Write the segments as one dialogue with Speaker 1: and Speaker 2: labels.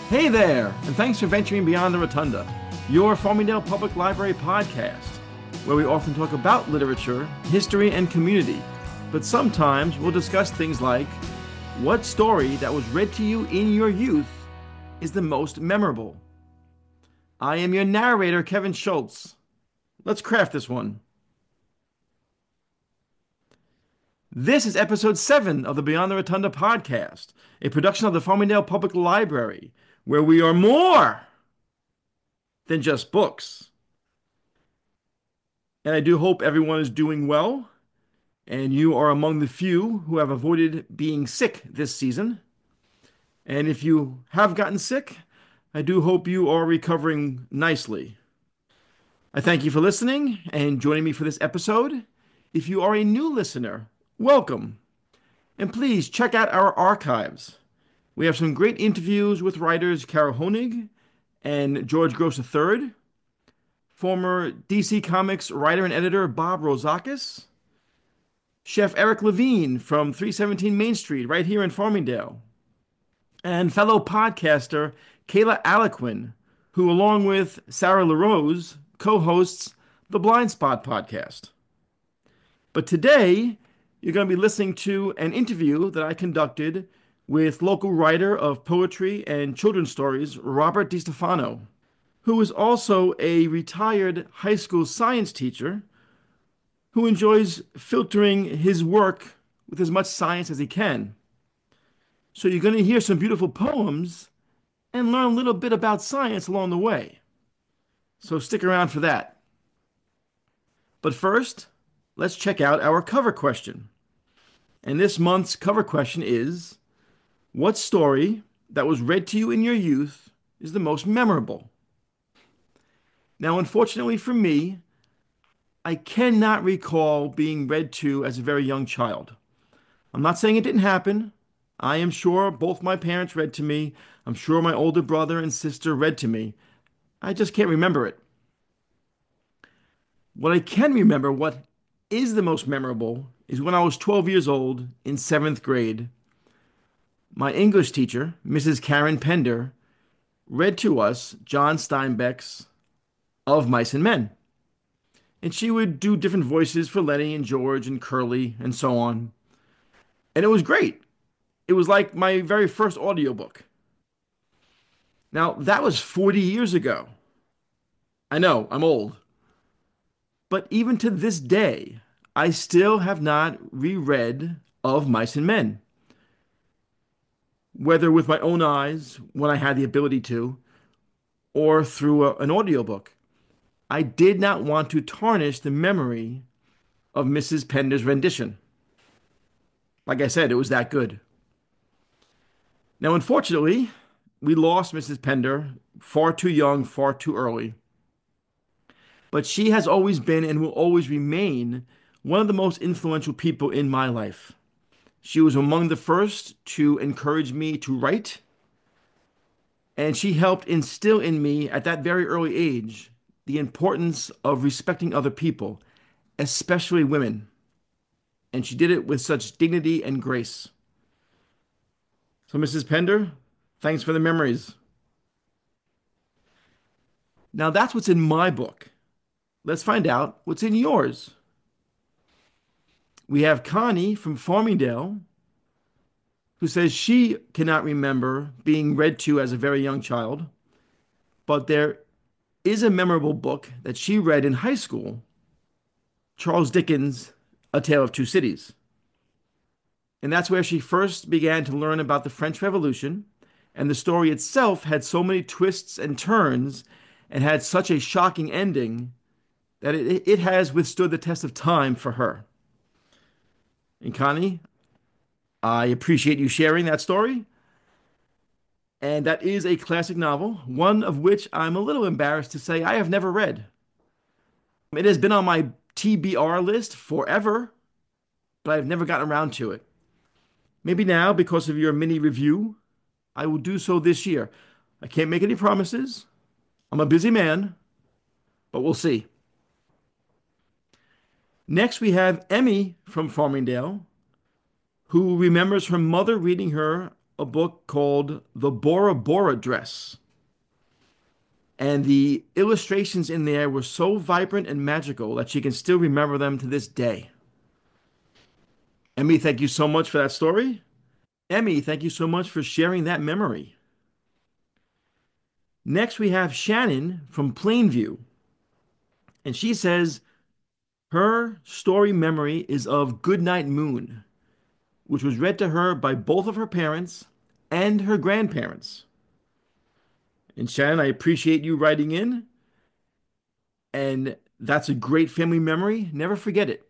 Speaker 1: Hey there, and thanks for venturing beyond the Rotunda, your Farmingdale Public Library podcast, where we often talk about literature, history, and community. But sometimes we'll discuss things like what story that was read to you in your youth is the most memorable. I am your narrator, Kevin Schultz. Let's craft this one. This is episode 7 of the Beyond the Rotunda podcast, a production of the Farmingdale Public Library, where we are more than just books. And I do hope everyone is doing well, and you are among the few who have avoided being sick this season. And if you have gotten sick, I do hope you are recovering nicely. I thank you for listening and joining me for this episode. If you are a new listener, welcome. And please check out our archives. We have some great interviews with writers Kara Honig and George Gross III, former DC Comics writer and editor Bob Rozakis, Chef Eric Levine from 317 Main Street right here in Farmingdale, and fellow podcaster Kayla Aliquin, who along with Sarah LaRose co-hosts the Blind Spot podcast. But today, you're going to be listening to an interview that I conducted with local writer of poetry and children's stories, Robert DiStefano, who is also a retired high school science teacher who enjoys filtering his work with as much science as he can. So you're going to hear some beautiful poems and learn a little bit about science along the way. So stick around for that. But first, let's check out our cover question. And this month's cover question is, what story that was read to you in your youth is the most memorable? Now, unfortunately for me, I cannot recall being read to as a very young child. I'm not saying it didn't happen. I am sure both my parents read to me. I'm sure my older brother and sister read to me. I just can't remember it. What I can remember, what is the most memorable, is when I was 12 years old in 7th grade. My English teacher, Mrs. Karen Pender, read to us John Steinbeck's Of Mice and Men. And she would do different voices for Lenny and George and Curly and so on. And it was great. It was like my very first audiobook. Now, that was 40 years ago. I know, I'm old. But even to this day, I still have not reread Of Mice and Men. Whether with my own eyes, when I had the ability to, or through an audiobook. I did not want to tarnish the memory of Mrs. Pender's rendition. Like I said, it was that good. Now, unfortunately, we lost Mrs. Pender far too young, far too early. But she has always been and will always remain one of the most influential people in my life. She was among the first to encourage me to write, and she helped instill in me at that very early age the importance of respecting other people, especially women. And she did it with such dignity and grace. So, Mrs. Pender, thanks for the memories. Now, that's what's in my book. Let's find out what's in yours. We have Connie from Farmingdale, who says she cannot remember being read to as a very young child, but there is a memorable book that she read in high school, Charles Dickens' A Tale of Two Cities. And that's where she first began to learn about the French Revolution, and the story itself had so many twists and turns and had such a shocking ending that it has withstood the test of time for her. And Connie, I appreciate you sharing that story. And that is a classic novel, one of which I'm a little embarrassed to say I have never read. It has been on my TBR list forever, but I've never gotten around to it. Maybe now, because of your mini review, I will do so this year. I can't make any promises. I'm a busy man, but we'll see. Next, we have Emmy from Farmingdale, who remembers her mother reading her a book called The Bora Bora Dress. And the illustrations in there were so vibrant and magical that she can still remember them to this day. Emmy, thank you so much for that story. Emmy, thank you so much for sharing that memory. Next, we have Shannon from Plainview, and she says her story memory is of Goodnight Moon, which was read to her by both of her parents and her grandparents. And Shannon, I appreciate you writing in, and that's a great family memory. Never forget it.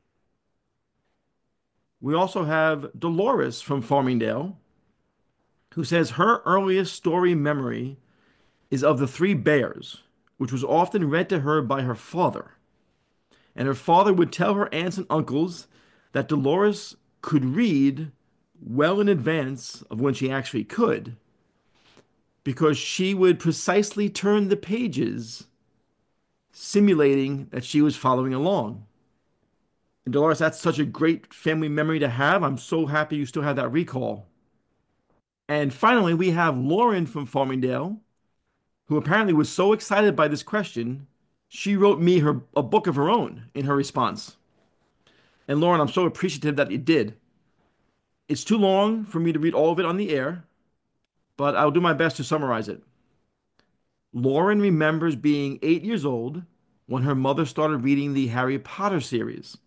Speaker 1: We also have Dolores from Farmingdale, who says her earliest story memory is of the Three Bears, which was often read to her by her father. And her father would tell her aunts and uncles that Dolores could read well in advance of when she actually could, because she would precisely turn the pages, simulating that she was following along. And Dolores, that's such a great family memory to have. I'm so happy you still have that recall. And finally, we have Lauren from Farmingdale, who apparently was so excited by this question, she wrote me a book of her own in her response. And Lauren, I'm so appreciative that you did. It's too long for me to read all of it on the air, but I'll do my best to summarize it. Lauren remembers being 8 years old when her mother started reading the Harry Potter series.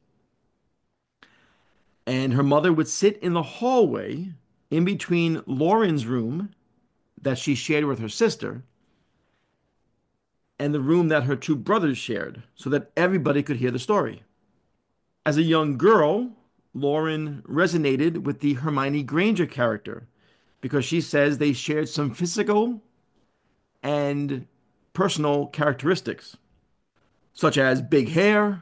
Speaker 1: And her mother would sit in the hallway in between Lauren's room that she shared with her sister and the room that her two brothers shared so that everybody could hear the story. As a young girl, Lauren resonated with the Hermione Granger character because she says they shared some physical and personal characteristics, such as big hair,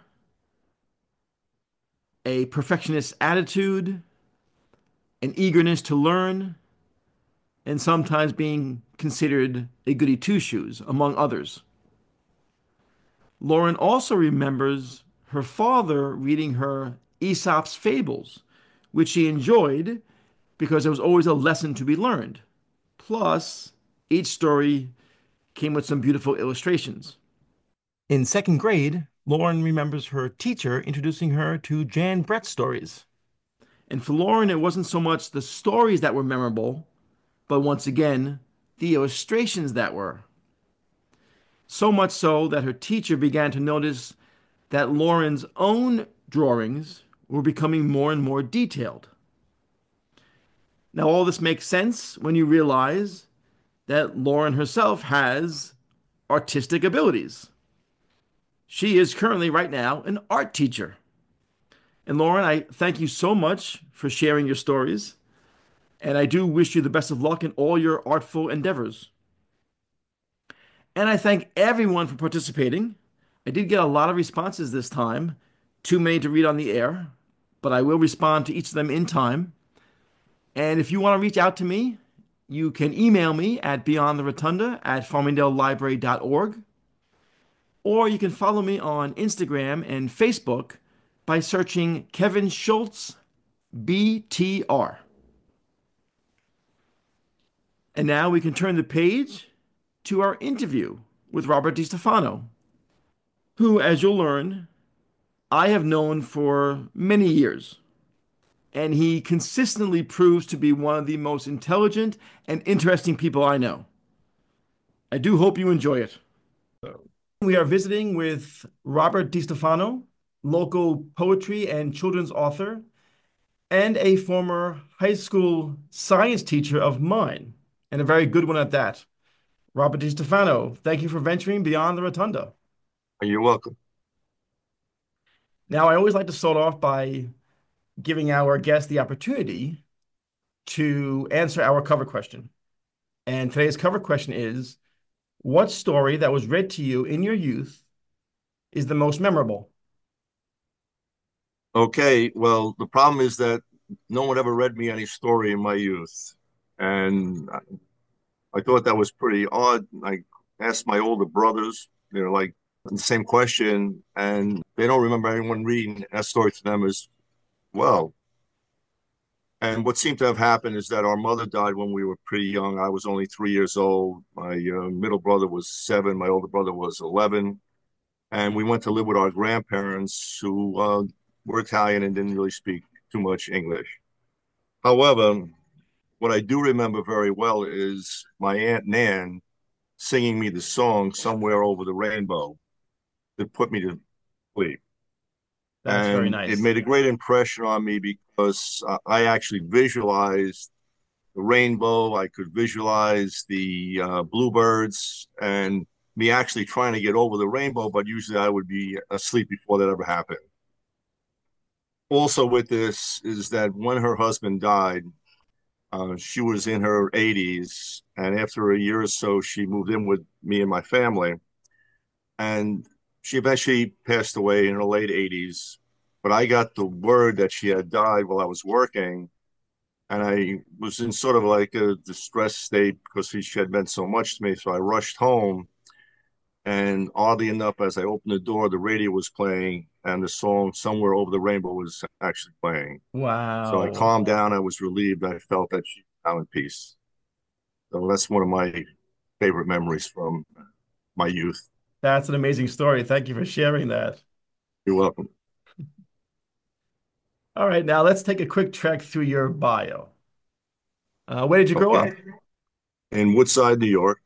Speaker 1: a perfectionist attitude, an eagerness to learn, and sometimes being considered a goody two shoes, among others. Lauren also remembers her father reading her Aesop's Fables, which she enjoyed because there was always a lesson to be learned. Plus, each story came with some beautiful illustrations. In second grade, Lauren remembers her teacher introducing her to Jan Brett stories. And for Lauren, it wasn't so much the stories that were memorable, but once again, the illustrations that were. So much so that her teacher began to notice that Lauren's own drawings were becoming more and more detailed. Now, all this makes sense when you realize that Lauren herself has artistic abilities. She is currently, right now, an art teacher. And Lauren, I thank you so much for sharing your stories. And I do wish you the best of luck in all your artful endeavors. And I thank everyone for participating. I did get a lot of responses this time, too many to read on the air, but I will respond to each of them in time. And if you want to reach out to me, you can email me at beyondtherotunda@farmingdalelibrary.org, or you can follow me on Instagram and Facebook by searching Kevin Schultz BTR. And now we can turn the page to our interview with Robert DiStefano, who, as you'll learn, I have known for many years. And he consistently proves to be one of the most intelligent and interesting people I know. I do hope you enjoy it. We are visiting with Robert DiStefano, local poetry and children's author, and a former high school science teacher of mine, and a very good one at that. Robert DiStefano, thank you for venturing beyond the rotunda.
Speaker 2: You're welcome.
Speaker 1: Now, I always like to start off by giving our guests the opportunity to answer our cover question. And today's cover question is, what story that was read to you in your youth is the most memorable?
Speaker 2: Okay, well, the problem is that no one ever read me any story in my youth. And I thought that was pretty odd. I asked my older brothers, they're like the same question, and they don't remember anyone reading that story to them as well. And what seemed to have happened is that our mother died when we were pretty young. I was only 3 years old. My middle brother was 7. My older brother was 11. And we went to live with our grandparents who were Italian and didn't really speak too much English. However, what I do remember very well is my Aunt Nan singing me the song Somewhere Over the Rainbow that put me to sleep.
Speaker 1: That's very
Speaker 2: And it
Speaker 1: nice.
Speaker 2: made a great impression on me because I actually visualized the rainbow. I could visualize the bluebirds and me actually trying to get over the rainbow, but usually I would be asleep before that ever happened. Also, with this is that when her husband died, she was in her 80s, and after a year or so, she moved in with me and my family. And she eventually passed away in her late 80s. But I got the word that she had died while I was working, and I was in sort of like a distressed state because she had meant so much to me. So I rushed home, and oddly enough, as I opened the door, the radio was playing, and the song "Somewhere Over the Rainbow" was actually playing. So I
Speaker 1: Wow.
Speaker 2: calmed down. I was relieved. I felt that she was now in peace. So that's one of my favorite memories from my youth.
Speaker 1: That's an amazing story. Thank you for sharing that.
Speaker 2: You're welcome.
Speaker 1: All right, now let's take a quick trek through your bio. Where did you grow
Speaker 2: Okay.
Speaker 1: up?
Speaker 2: In Woodside, New York,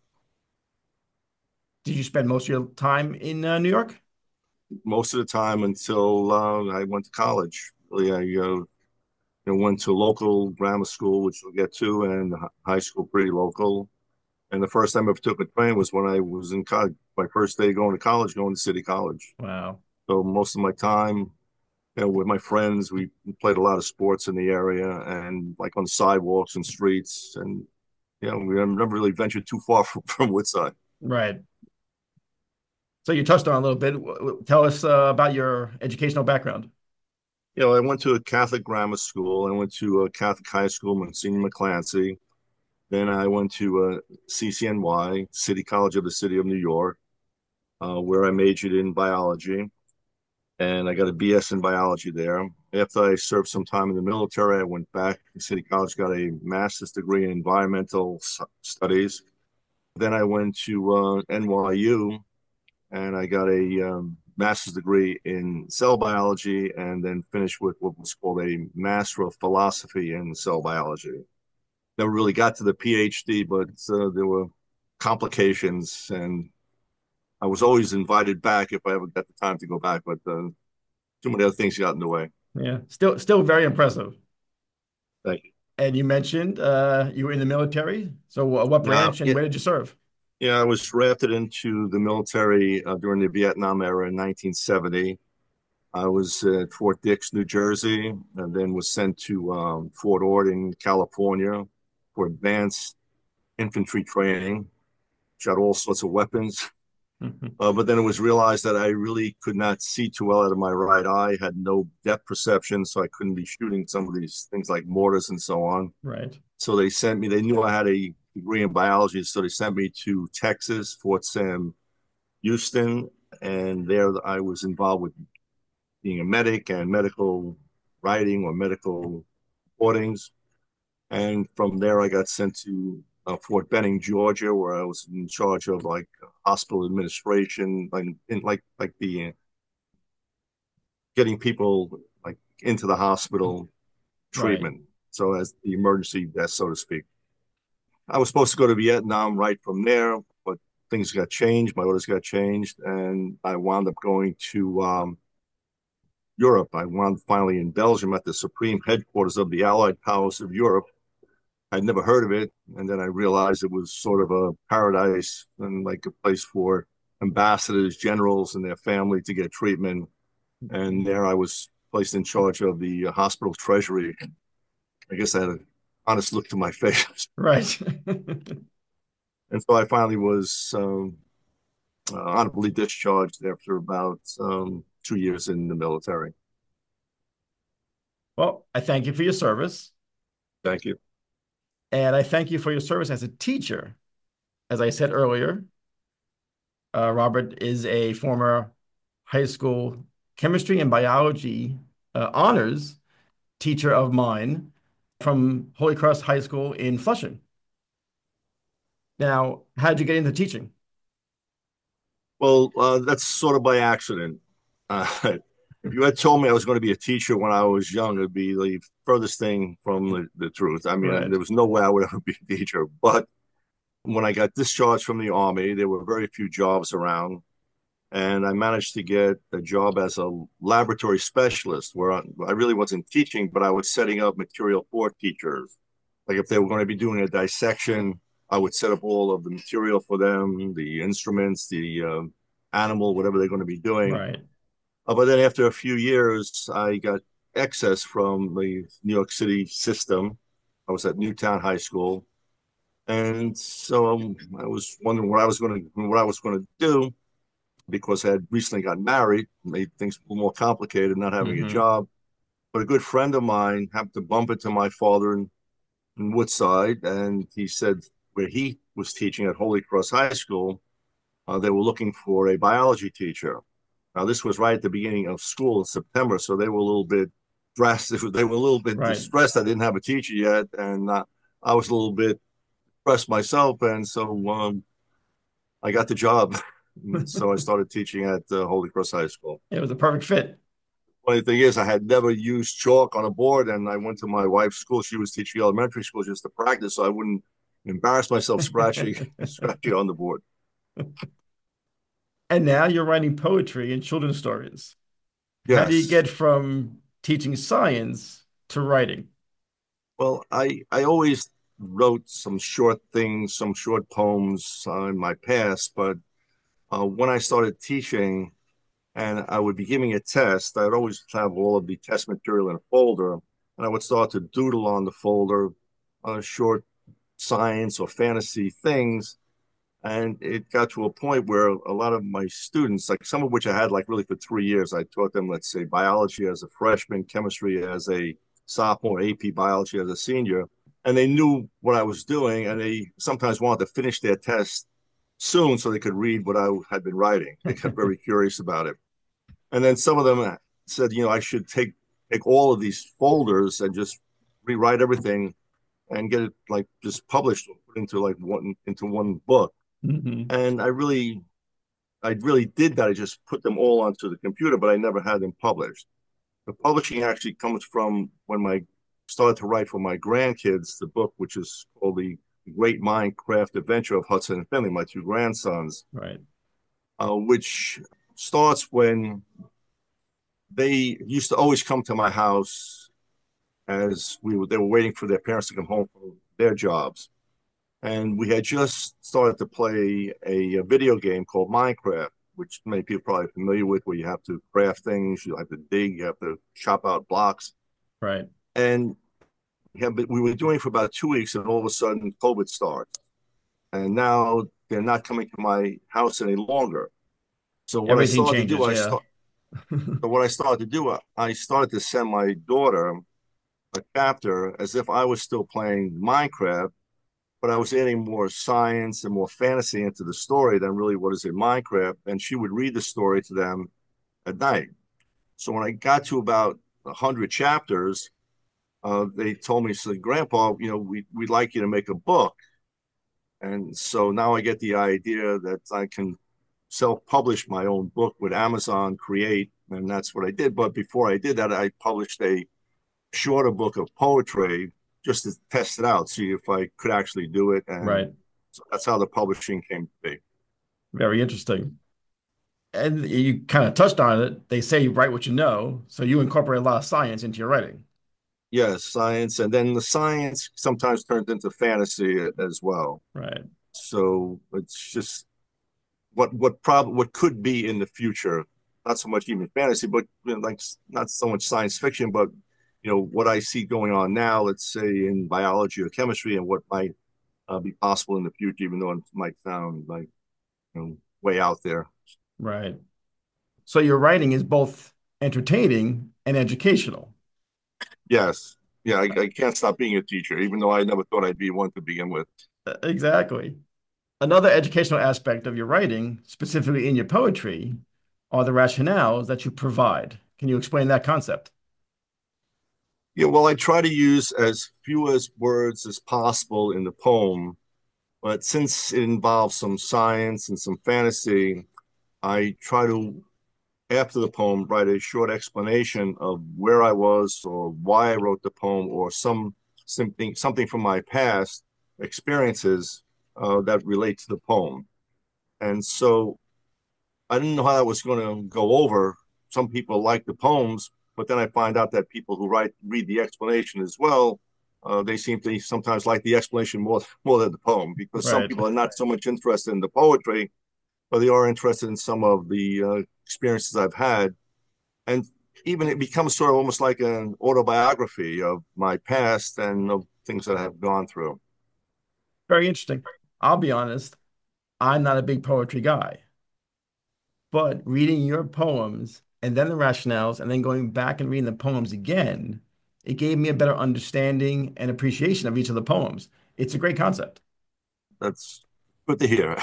Speaker 1: Did you spend most of your time in New York?
Speaker 2: most of the time until I went to college. Really, went to local grammar school, which we'll get to, and high school pretty local. And the first time I ever took a train was when I was in college. My first day going to college, going to City College.
Speaker 1: Wow.
Speaker 2: So most of my time, with my friends, we played a lot of sports in the area and like on sidewalks and streets. And, we never really ventured too far from Woodside.
Speaker 1: Right. So you touched on it a little bit. Tell us about your educational background.
Speaker 2: I went to a Catholic grammar school. I went to a Catholic high school, Monsignor McClancy. Then I went to CCNY, City College of the City of New York, where I majored in biology. And I got a BS in biology there. After I served some time in the military, I went back to City College, got a master's degree in environmental studies. Then I went to NYU and I got a master's degree in cell biology and then finished with what was called a Master of Philosophy in Cell Biology. Never really got to the PhD, but there were complications and I was always invited back if I ever got the time to go back, but too many other things got in the way.
Speaker 1: Yeah, still very impressive.
Speaker 2: Thank you.
Speaker 1: And you mentioned you were in the military. So what
Speaker 2: Yeah,
Speaker 1: branch and
Speaker 2: yeah,
Speaker 1: where did you serve?
Speaker 2: yeah. I was drafted into the military during the Vietnam era in 1970. I was at Fort Dix, New Jersey, and then was sent to Fort Ord in California for advanced infantry training. Shot all sorts of weapons. But then it was realized that I really could not see too well out of my right eye, had no depth perception, so I couldn't be shooting some of these things like mortars and so on.
Speaker 1: Right.
Speaker 2: So they knew I had a degree in biology, so they sent me to Texas, Fort Sam Houston, and there I was involved with being a medic and medical writing or medical reportings. And from there, I got sent to Fort Benning, Georgia, where I was in charge of like hospital administration, like the getting people like into the hospital
Speaker 1: Right.
Speaker 2: treatment. So as the emergency desk, so to speak. I was supposed to go to Vietnam right from there, but things got changed. My orders got changed, and I wound up going to Europe. I wound finally in Belgium at the supreme headquarters of the Allied powers of Europe. I'd never heard of it, and then I realized it was sort of a paradise and like a place for ambassadors, generals, and their family to get treatment. And there I was placed in charge of the hospital treasury. I guess I had an honest look to my face.
Speaker 1: Right.
Speaker 2: And so I finally was honorably discharged after about 2 years in the military.
Speaker 1: Well, I thank you for your service.
Speaker 2: Thank you.
Speaker 1: And I thank you for your service as a teacher. As I said earlier, Robert is a former high school chemistry and biology honors teacher of mine. from Holy Cross High School in Flushing. Now, how'd you get into teaching?
Speaker 2: Well, that's sort of by accident. If you had told me I was going to be a teacher when I was young, it'd be the furthest thing from the truth. I mean,
Speaker 1: Right.
Speaker 2: there was no way I would ever be a teacher. But when I got discharged from the Army, there were very few jobs around. And I managed to get a job as a laboratory specialist where I really wasn't teaching, but I was setting up material for teachers. Like if they were going to be doing a dissection, I would set up all of the material for them, the instruments, the animal, whatever they're going to be doing.
Speaker 1: Right.
Speaker 2: But then after a few years, I got excess from the New York City system. I was at Newtown High School, and so I was wondering what I was going to do because I had recently got married, made things a little more complicated, not having a
Speaker 1: Hmm.
Speaker 2: job. But a good friend of mine happened to bump into my father in Woodside, and he said where he was teaching at Holy Cross High School, they were looking for a biology teacher. Now, this was right at the beginning of school in September, so they were a little bit drastic. They were a little bit
Speaker 1: Right.
Speaker 2: distressed. I didn't have a teacher yet, and I was a little bit depressed myself, and so I got the job. So I started teaching at Holy Cross High School.
Speaker 1: It was a perfect fit.
Speaker 2: Funny thing is, I had never used chalk on a board, and I went to my wife's school. She was teaching elementary school just to practice, so I wouldn't embarrass myself scratching scratching on the board.
Speaker 1: And now you're writing poetry and children's stories. How do you
Speaker 2: Yes.
Speaker 1: get from teaching science to writing?
Speaker 2: Well, I always wrote some short things, some short poems in my past, but when I started teaching and I would be giving a test, I'd always have all of the test material in a folder, and I would start to doodle on the folder short science or fantasy things. And it got to a point where a lot of my students, like some of which I had like really for 3 years, I taught them, let's say, biology as a freshman, chemistry as a sophomore, AP biology as a senior. And they knew what I was doing, and they sometimes wanted to finish their test soon so they could read what I had been writing. They got very curious about it. And then some of them said, I should take all of these folders and just rewrite everything and get it like just published put into like one book.
Speaker 1: Hmm.
Speaker 2: And I really did that. I just put them all onto the computer, but I never had them published. The publishing actually comes from when I started to write for my grandkids the book, which is called The Great Minecraft Adventure of Hudson and Finley, my two grandsons,
Speaker 1: Right.
Speaker 2: which starts when they used to always come to my house as they were waiting for their parents to come home from their jobs. And we had just started to play a video game called Minecraft, which many people are probably familiar with, where you have to craft things, you have to dig, you have to chop out blocks.
Speaker 1: Right.
Speaker 2: And we were doing it for about 2 weeks, and all of a sudden, COVID starts. And now they're not coming to my house any longer. So what I
Speaker 1: Everything
Speaker 2: started to do,
Speaker 1: changes. Yeah.
Speaker 2: I started to send my daughter a chapter as if I was still playing Minecraft, but I was adding more science and more fantasy into the story than really what is in Minecraft. And she would read the story to them at night. So when I got to about 100 chapters, they told me, "So, Grandpa, we'd like you to make a book." And so now I get the idea that I can self-publish my own book with Amazon Create, and that's what I did. But before I did that, I published a shorter book of poetry just to test it out, see if I could actually do it. And
Speaker 1: Right.
Speaker 2: so that's how the publishing came to be.
Speaker 1: Very interesting. And you kind of touched on it. They say you write what you know, so you incorporate a lot of science into your writing.
Speaker 2: Yes, science. And then the science sometimes turns into fantasy as well.
Speaker 1: Right.
Speaker 2: So it's just what could be in the future, not so much even fantasy, but like not so much science fiction, but what I see going on now, let's say in biology or chemistry, and what might be possible in the future, even though it might sound like way out there.
Speaker 1: Right. So your writing is both entertaining and educational.
Speaker 2: Yes, yeah, I can't stop being a teacher, even though I never thought I'd be one to begin with.
Speaker 1: Exactly. Another educational aspect of your writing, specifically in your poetry, are the rationales that you provide. Can you explain that concept?
Speaker 2: Yeah, well, I try to use as few as words as possible in the poem, but since it involves some science and some fantasy, I try to, after the poem, write a short explanation of where I was or why I wrote the poem or something from my past experiences that relate to the poem. And so I didn't know how that was going to go over. Some people like the poems, but then I find out that people who read the explanation as well, they seem to sometimes like the explanation more than the poem because some
Speaker 1: Right.
Speaker 2: people are not so much interested in the poetry, but they are interested in some of the experiences I've had, and even it becomes sort of almost like an autobiography of my past and of things that I have gone through.
Speaker 1: Very interesting. I'll be honest, I'm not a big poetry guy, but reading your poems and then the rationales and then going back and reading the poems again, it gave me a better understanding and appreciation of each of the poems. It's a great concept.
Speaker 2: That's good to hear.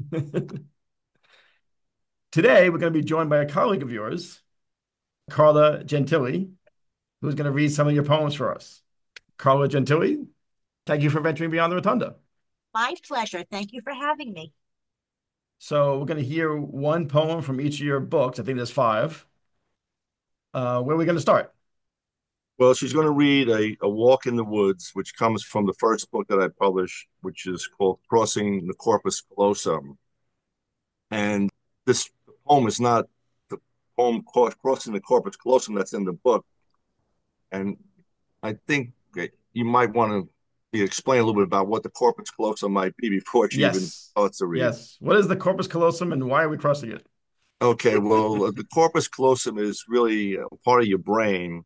Speaker 1: Today, we're going to be joined by a colleague of yours, Carla Gentili, who's going to read some of your poems for us. Carla Gentili, thank you for venturing beyond the rotunda.
Speaker 3: My pleasure. Thank you for having me.
Speaker 1: So, we're going to hear one poem from each of your books. I think there's five. Where are we going to start?
Speaker 2: Well, she's going to read a Walk in the Woods, which comes from the first book that I published, which is called Crossing the Corpus Callosum. And this poem is not the poem Crossing the Corpus Callosum that's in the book. And I think you might want to explain a little bit about what the corpus callosum might be before she even
Speaker 1: Yes.
Speaker 2: starts to read.
Speaker 1: Yes. What is the corpus callosum and why are we crossing it?
Speaker 2: Okay, well, the corpus callosum is really part of your brain,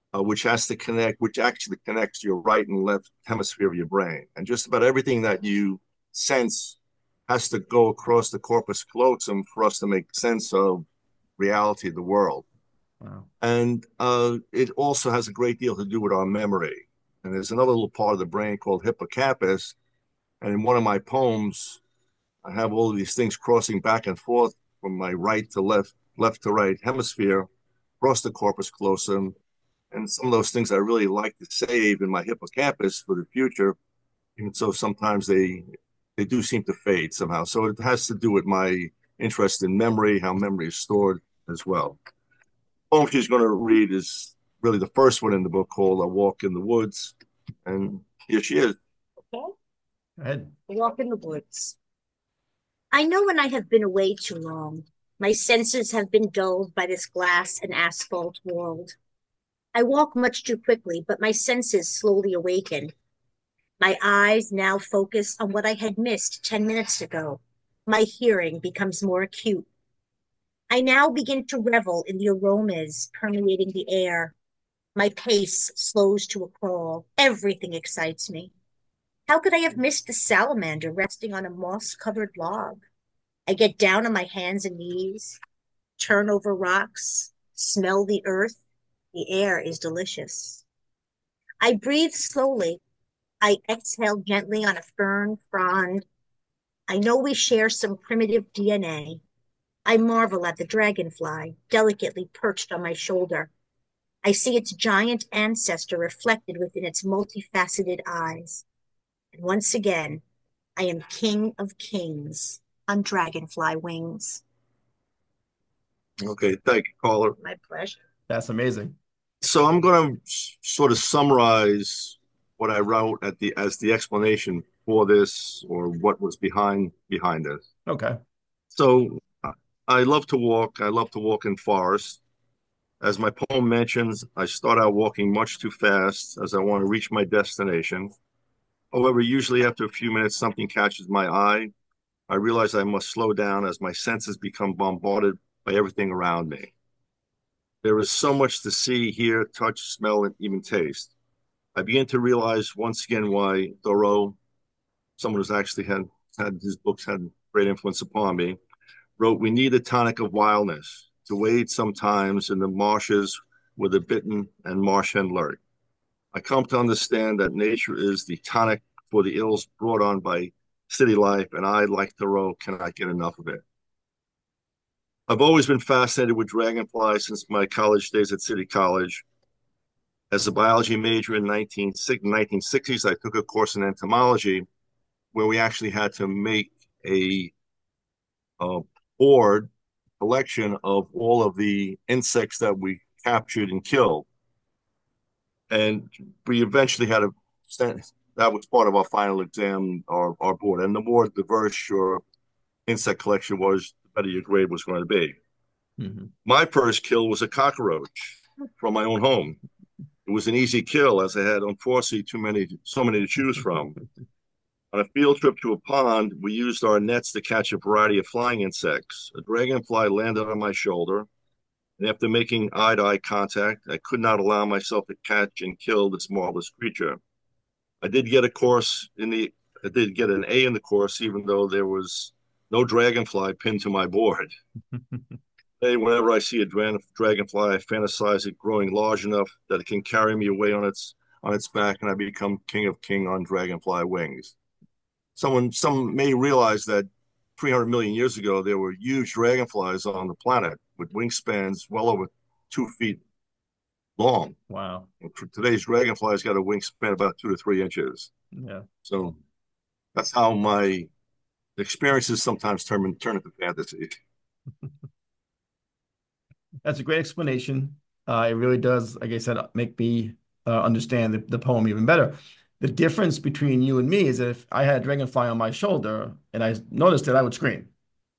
Speaker 2: which actually connects your right and left hemisphere of your brain. And just about everything that you sense has to go across the corpus callosum for us to make sense of reality of the world.
Speaker 1: Wow.
Speaker 2: And it also has a great deal to do with our memory. And there's another little part of the brain called hippocampus. And in one of my poems, I have all of these things crossing back and forth from my right to left, left to right hemisphere, across the corpus callosum. And some of those things I really like to save in my hippocampus for the future. And so sometimes they do seem to fade somehow. So it has to do with my interest in memory, how memory is stored as well. The poem she's going to read is really the first one in the book called A Walk in the Woods. And here she is.
Speaker 3: Okay.
Speaker 1: Go ahead.
Speaker 3: Walk in the woods. I know when I have been away too long. My senses have been dulled by this glass and asphalt world. I walk much too quickly, but my senses slowly awaken. My eyes now focus on what I had missed 10 minutes ago. My hearing becomes more acute. I now begin to revel in the aromas permeating the air. My pace slows to a crawl. Everything excites me. How could I have missed the salamander resting on a moss-covered log? I get down on my hands and knees, turn over rocks, smell the earth. The air is delicious. I breathe slowly. I exhale gently on a fern frond. I know we share some primitive DNA. I marvel at the dragonfly, delicately perched on my shoulder. I see its giant ancestor reflected within its multifaceted eyes. And once again, I am king of kings on dragonfly wings.
Speaker 2: Okay, thank you, caller.
Speaker 3: My pleasure.
Speaker 1: That's amazing.
Speaker 2: So I'm going to sort of summarize what I wrote at the as the explanation for this or what was behind this.
Speaker 1: Okay.
Speaker 2: So I love to walk. I love to walk in forests. As my poem mentions, I start out walking much too fast as I want to reach my destination. However, usually after a few minutes, something catches my eye. I realize I must slow down as my senses become bombarded by everything around me. There is so much to see, hear, touch, smell, and even taste. I begin to realize once again why Thoreau, someone who's actually had his books had great influence upon me, wrote, "We need a tonic of wildness to wade sometimes in the marshes where the bittern and marsh hen lurk. I come to understand that nature is the tonic for the ills brought on by city life, and I, like Thoreau, cannot get enough of it. I've always been fascinated with dragonflies since my college days at City College. As a biology major in 1960s, I took a course in entomology where we actually had to make a board collection of all of the insects that we captured and killed. And we eventually had a that was part of our final exam, our board. And the more diverse your insect collection was, the better your grade was going to be. Mm-hmm. My first kill was a cockroach from my own home. It was an easy kill, as I had unfortunately so many to choose from. On a field trip to a pond, we used our nets to catch a variety of flying insects. A dragonfly landed on my shoulder, and after making eye-to-eye contact, I could not allow myself to catch and kill this marvelous creature. I did get an A in the course, even though there was no dragonfly pinned to my board. Hey, whenever I see a dragonfly, I fantasize it growing large enough that it can carry me away on its back, and I become king of king on dragonfly wings. Some may realize that 300 million years ago, there were huge dragonflies on the planet with wingspans well over 2 feet long.
Speaker 1: Wow.
Speaker 2: Today's dragonfly's got a wingspan about 2 to 3 inches.
Speaker 1: Yeah.
Speaker 2: So that's how my experiences sometimes turn into fantasy.
Speaker 1: That's a great explanation. It really does, like I said, make me understand the poem even better. The difference between you and me is that if I had a dragonfly on my shoulder and I noticed it, I would scream.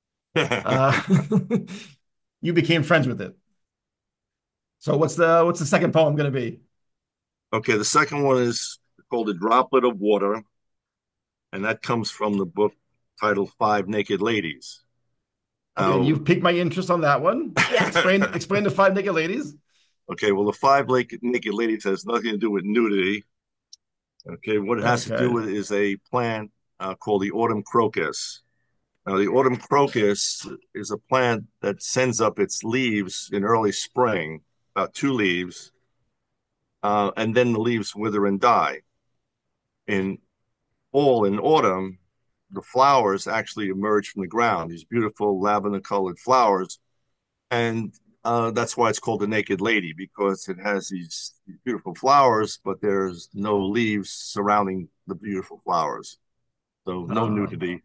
Speaker 1: You became friends with it. So what's the second poem going to be?
Speaker 2: Okay, the second one is called A Droplet of Water, and that comes from the book titled Five Naked Ladies.
Speaker 1: Okay, you've piqued my interest on that one. Yeah. Explain the Five Naked Ladies.
Speaker 2: Okay, well, the Five Naked Ladies has nothing to do with nudity. Okay, what it has to do with is a plant called the autumn crocus. Now, the autumn crocus is a plant that sends up its leaves in early spring, about 2 leaves, and then the leaves wither and die. In autumn, the flowers actually emerge from the ground, these beautiful lavender-colored flowers, and that's why it's called the Naked Lady, because it has these beautiful flowers, but there's no leaves surrounding the beautiful flowers. So no nudity.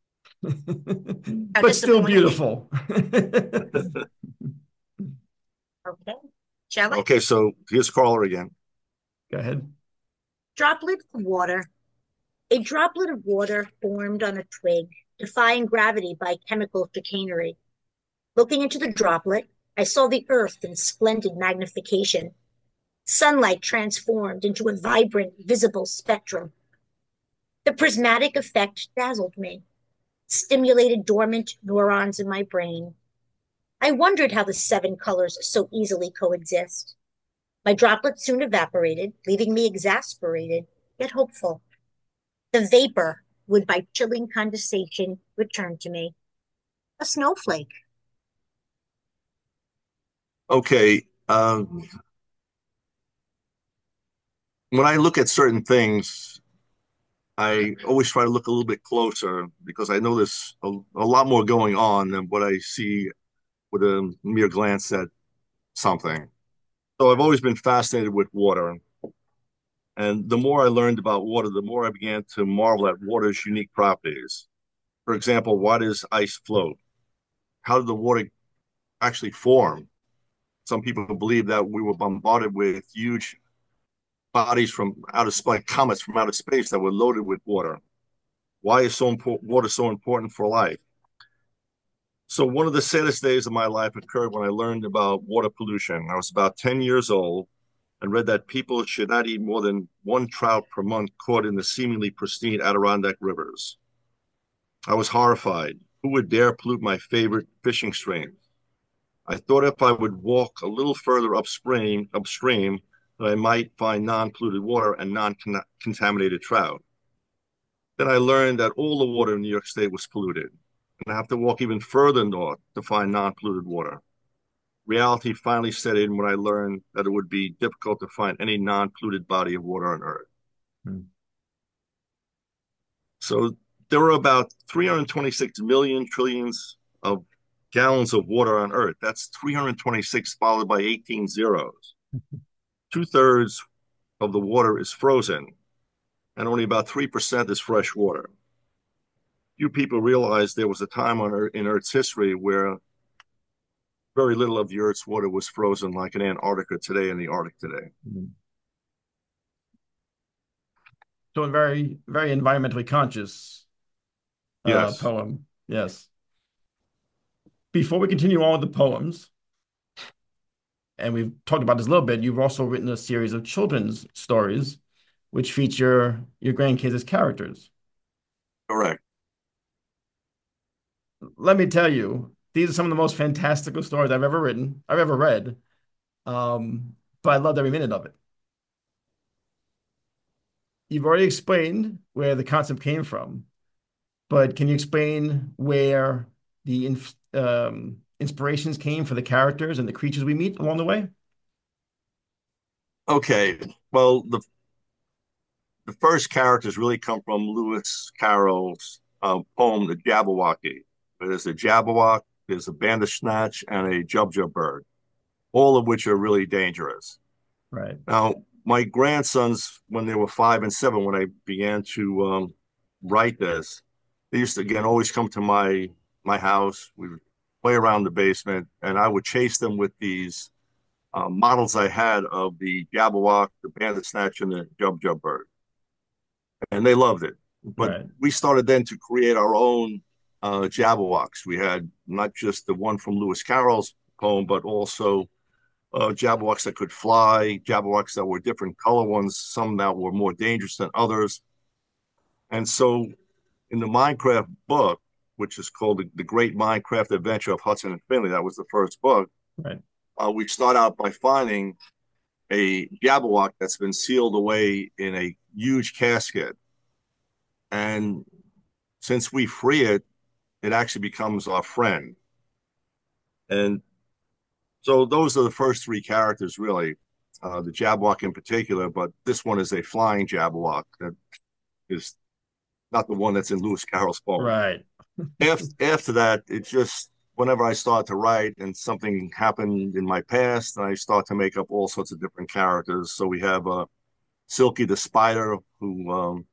Speaker 1: But still beautiful.
Speaker 3: Okay. Shall I?
Speaker 2: Okay, so here's caller again.
Speaker 1: Go ahead.
Speaker 3: Droplet of water. A droplet of water formed on a twig, defying gravity by chemical chicanery. Looking into the droplet, I saw the earth in splendid magnification. Sunlight transformed into a vibrant, visible spectrum. The prismatic effect dazzled me, stimulated dormant neurons in my brain. I wondered how the 7 colors so easily coexist. My droplet soon evaporated, leaving me exasperated, yet hopeful. The vapor would, by chilling condensation, return to me. A snowflake.
Speaker 2: Okay. When I look at certain things, I always try to look a little bit closer because I know there's a lot more going on than what I see with a mere glance at something. So I've always been fascinated with water. And the more I learned about water, the more I began to marvel at water's unique properties. For example, why does ice float? How did the water actually form? Some people believe that we were bombarded with huge bodies from outer space, like comets from outer space that were loaded with water. Why is water so important for life? So one of the saddest days of my life occurred when I learned about water pollution. I was about 10 years old and read that people should not eat more than 1 trout per month caught in the seemingly pristine Adirondack rivers. I was horrified. Who would dare pollute my favorite fishing stream? I thought if I would walk a little further upstream, that I might find non-polluted water and non-contaminated trout. Then I learned that all the water in New York State was polluted, and I have to walk even further north to find non-polluted water. Reality finally set in when I learned that it would be difficult to find any non-polluted body of water on Earth. So there were about 326 million trillions of gallons of water on Earth. That's 326 followed by 18 zeros. 2/3 of the water is frozen, and only about 3% is fresh water. Few people realize there was a time in Earth's history where very little of the Earth's water was frozen, like in Antarctica today and the Arctic today.
Speaker 1: Mhm. So a very, very environmentally conscious
Speaker 2: Yes.
Speaker 1: poem. Yes. Before we continue on with the poems, and we've talked about this a little bit, you've also written a series of children's stories which feature your grandkids as characters.
Speaker 2: Correct.
Speaker 1: Let me tell you, these are some of the most fantastical stories I've ever written, I've ever read. Um, but I loved every minute of it. You've already explained where the concept came from, but can you explain where the inspirations came for the characters and the creatures we meet along the way?
Speaker 2: Okay. Well, the first characters really come from Lewis Carroll's poem, The Jabberwocky. There's a Jabberwock, there's a Bandersnatch, and a Jubjub bird, all of which are really dangerous.
Speaker 1: Right.
Speaker 2: Now, my grandsons, when they were 5 and 7, when I began to write this, they used to again always come to my house. We would play around the basement, and I would chase them with these models I had of the Jabberwock, the Bandersnatch, and the Jubjub bird, and they loved it. But
Speaker 1: Right.
Speaker 2: we started then to create our own Jabberwocks. We had not just the one from Lewis Carroll's poem, but also Jabberwocks that could fly, Jabberwocks that were different color ones, some that were more dangerous than others. And so in the Minecraft book, which is called the Great Minecraft Adventure of Hudson and Finley, that was the first book,
Speaker 1: Right.
Speaker 2: we start out by finding a Jabberwock that's been sealed away in a huge casket. And since we free it, it actually becomes our friend. And so those are the first three characters, really, the Jabberwock in particular. But this one is a flying Jabberwock that is not the one that's in Lewis Carroll's poem.
Speaker 1: Right.
Speaker 2: After that, it just whenever I start to write and something happened in my past, I start to make up all sorts of different characters. So we have Silky the spider who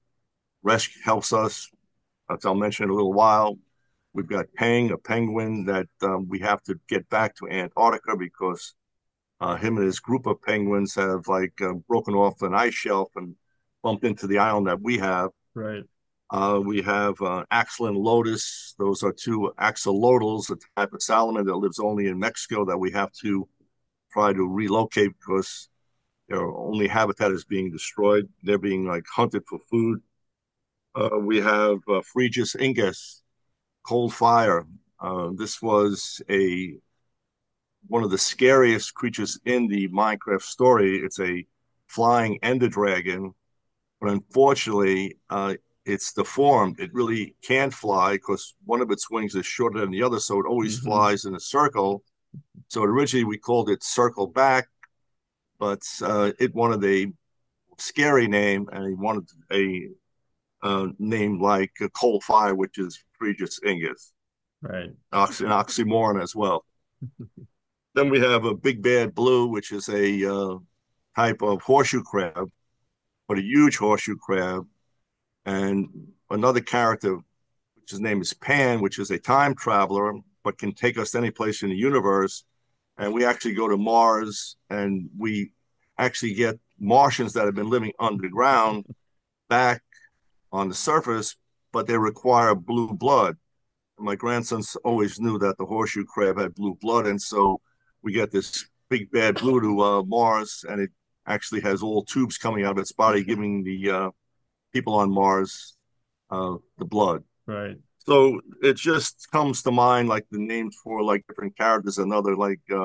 Speaker 2: helps us, as I'll mention in a little while. We've got Peng, a penguin that we have to get back to Antarctica because him and his group of penguins have broken off an ice shelf and bumped into the island that we have.
Speaker 1: Right.
Speaker 2: We have Axel and Lotus. Those are two axolotls, a type of salmon that lives only in Mexico that we have to try to relocate because their only habitat is being destroyed. They're being hunted for food. We have Phrygius ingus, cold fire. This was a one of the scariest creatures in the Minecraft story. It's a flying ender dragon, but unfortunately, it's deformed. It really can't fly because one of its wings is shorter than the other, so it always
Speaker 1: Hmm.
Speaker 2: flies in a circle. So originally we called it Circle Back, but it wanted a scary name, and he wanted a name like Cold Fire, which is Phrygius ingus,
Speaker 1: Right.
Speaker 2: an oxymoron as well. Then we have a Big Bad Blue, which is a type of horseshoe crab, but a huge horseshoe crab, and another character, which his name is Pan, which is a time traveler, but can take us to any place in the universe. And we actually go to Mars, and we actually get Martians that have been living underground back on the surface, but they require blue blood. My grandsons always knew that the horseshoe crab had blue blood, and so we get this big bad blue to Mars, and it actually has all tubes coming out of its body, giving the people on Mars the blood.
Speaker 1: Right.
Speaker 2: So it just comes to mind like the names for different characters. Another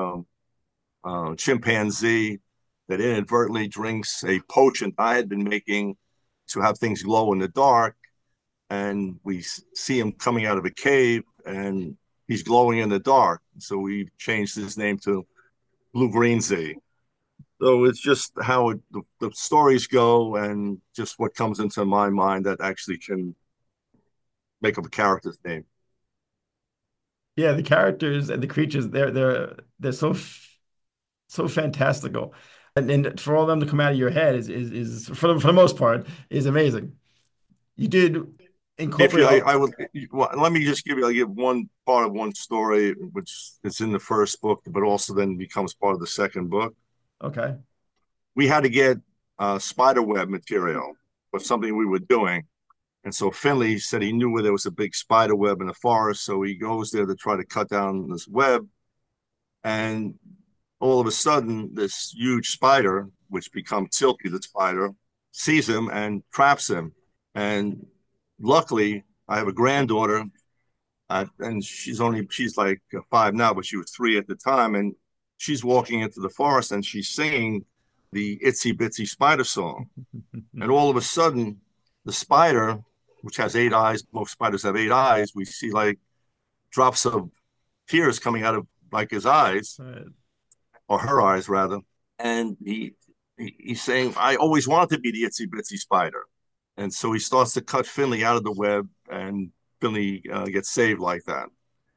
Speaker 2: chimpanzee that inadvertently drinks a potion I had been making to have things glow in the dark, and we see him coming out of a cave, and he's glowing in the dark. So we changed his name to Blue Green Z. So it's just how the stories go, and just what comes into my mind that actually can make up a character's name.
Speaker 1: Yeah, the characters and the creatures, they're so fantastical. And for all of them to come out of your head is for the most part is amazing. You did
Speaker 2: If
Speaker 1: incorporate
Speaker 2: you,
Speaker 1: all.
Speaker 2: I would, well, let me just give you, I give one part of one story, which is in the first book, but also then becomes part of the second book.
Speaker 1: Okay.
Speaker 2: We had to get spider web material for something we were doing. And so Finley said he knew where there was a big spider web in the forest. So he goes there to try to cut down this web. And all of a sudden, this huge spider, which becomes Silky the spider, sees him and traps him. And luckily, I have a granddaughter, and she's like 5 now, but she was 3 at the time. And she's walking into the forest and she's singing the Itsy Bitsy Spider song. And all of a sudden, the spider, which has 8 eyes, most spiders have 8 eyes, we see like drops of tears coming out of like his eyes,
Speaker 1: Right.
Speaker 2: or her eyes rather. And he's saying, I always wanted to be the Itsy Bitsy Spider. And so he starts to cut Finley out of the web, and Finley gets saved like that.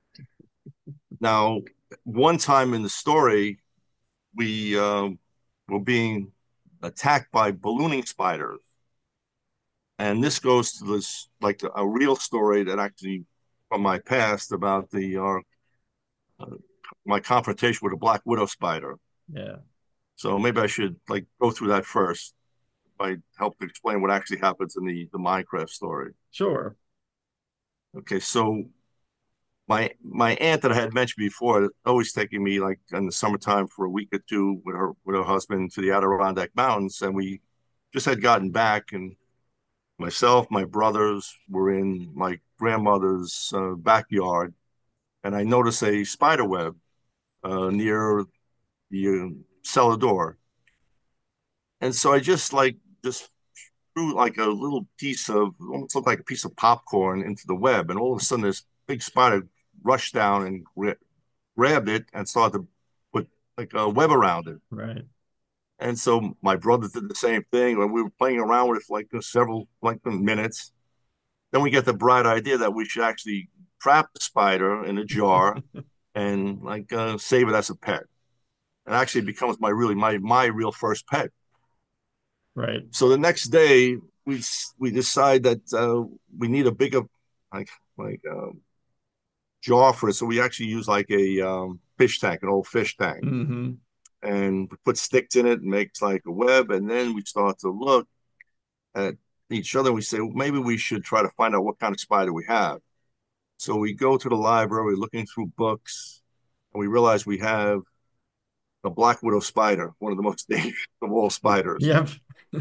Speaker 2: Now, one time in the story, we were being attacked by ballooning spiders. And this goes to this like a real story that actually from my past about the uh, my confrontation with a black widow spider.
Speaker 1: Yeah.
Speaker 2: So maybe I should like go through that first. I help to explain what actually happens in the Minecraft story.
Speaker 1: Sure.
Speaker 2: Okay, so my aunt that I had mentioned before, always taking me like in the summertime for a week or two with her husband to the Adirondack Mountains, and we just had gotten back, and myself, my brothers were in my grandmother's backyard, and I noticed a spider web near the cellar door, and so I just threw like a little piece of almost looked like a piece of popcorn into the web, and all of a sudden this big spider rushed down and grabbed it and started to put like a web around it.
Speaker 1: Right.
Speaker 2: And so my brother did the same thing, and we were playing around with it for like several like minutes. Then we get the bright idea that we should actually trap the spider in a jar and like save it as a pet. And actually it becomes my real first pet.
Speaker 1: Right.
Speaker 2: So the next day we decide that we need a bigger like like jar for it. So we actually use like a fish tank, an old fish tank,
Speaker 1: Hmm.
Speaker 2: and we put sticks in it and makes like a web. And then we start to look at each other. And we say, well, maybe we should try to find out what kind of spider we have. So we go to the library, looking through books, and we realize we have a black widow spider, one of the most dangerous of all spiders.
Speaker 1: Yep.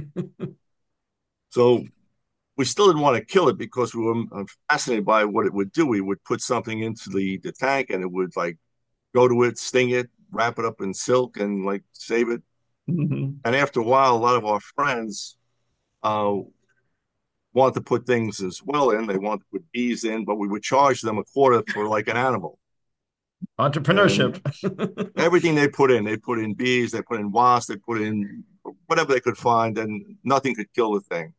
Speaker 2: So we still didn't want to kill it because we were fascinated by what it would do. We would put something into the tank and it would like go to it, sting it, wrap it up in silk and like save it.
Speaker 1: Hmm.
Speaker 2: And after a while, a lot of our friends uh, wanted to put things as well in. They wanted to put bees in, but we would charge them a quarter for like an animal.
Speaker 1: Entrepreneurship.
Speaker 2: And everything they put in bees, they put in wasps, they put in whatever they could find, and nothing could kill the thing.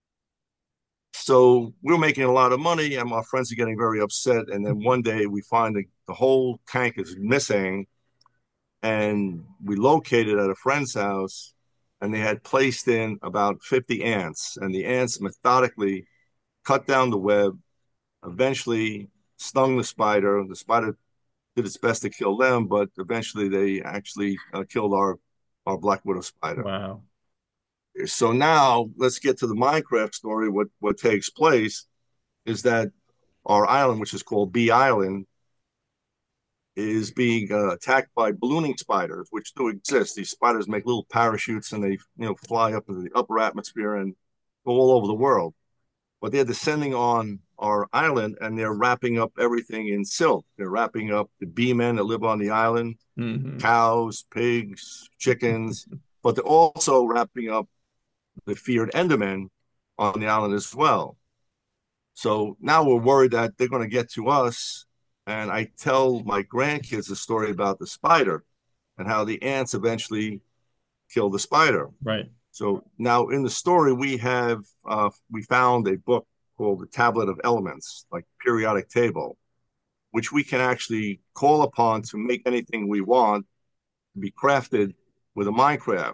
Speaker 2: So we were making a lot of money, and my friends are getting very upset. And then one day we find the whole tank is missing, and we located at a friend's house, and they had placed in about 50 ants, and the ants methodically cut down the web, eventually stung the spider. The spider did its best to kill them, but eventually they actually killed our black widow spider.
Speaker 1: Wow.
Speaker 2: So now let's get to the Minecraft story. What takes place is that our island, which is called Bee Island, is being attacked by ballooning spiders, which do exist. These spiders make little parachutes and they fly up into the upper atmosphere and go all over the world. But they're descending on our island and they're wrapping up everything in silk. They're wrapping up the bee men that live on the island,
Speaker 1: Hmm.
Speaker 2: cows, pigs, chickens, but they're also wrapping up the feared Endermen on the island as well. So now we're worried that they're going to get to us. And I tell my grandkids a story about the spider and how the ants eventually kill the spider.
Speaker 1: Right.
Speaker 2: So now in the story, we found a book called the Tablet of Elements, like periodic table, which we can actually call upon to make anything we want to be crafted with a Minecraft.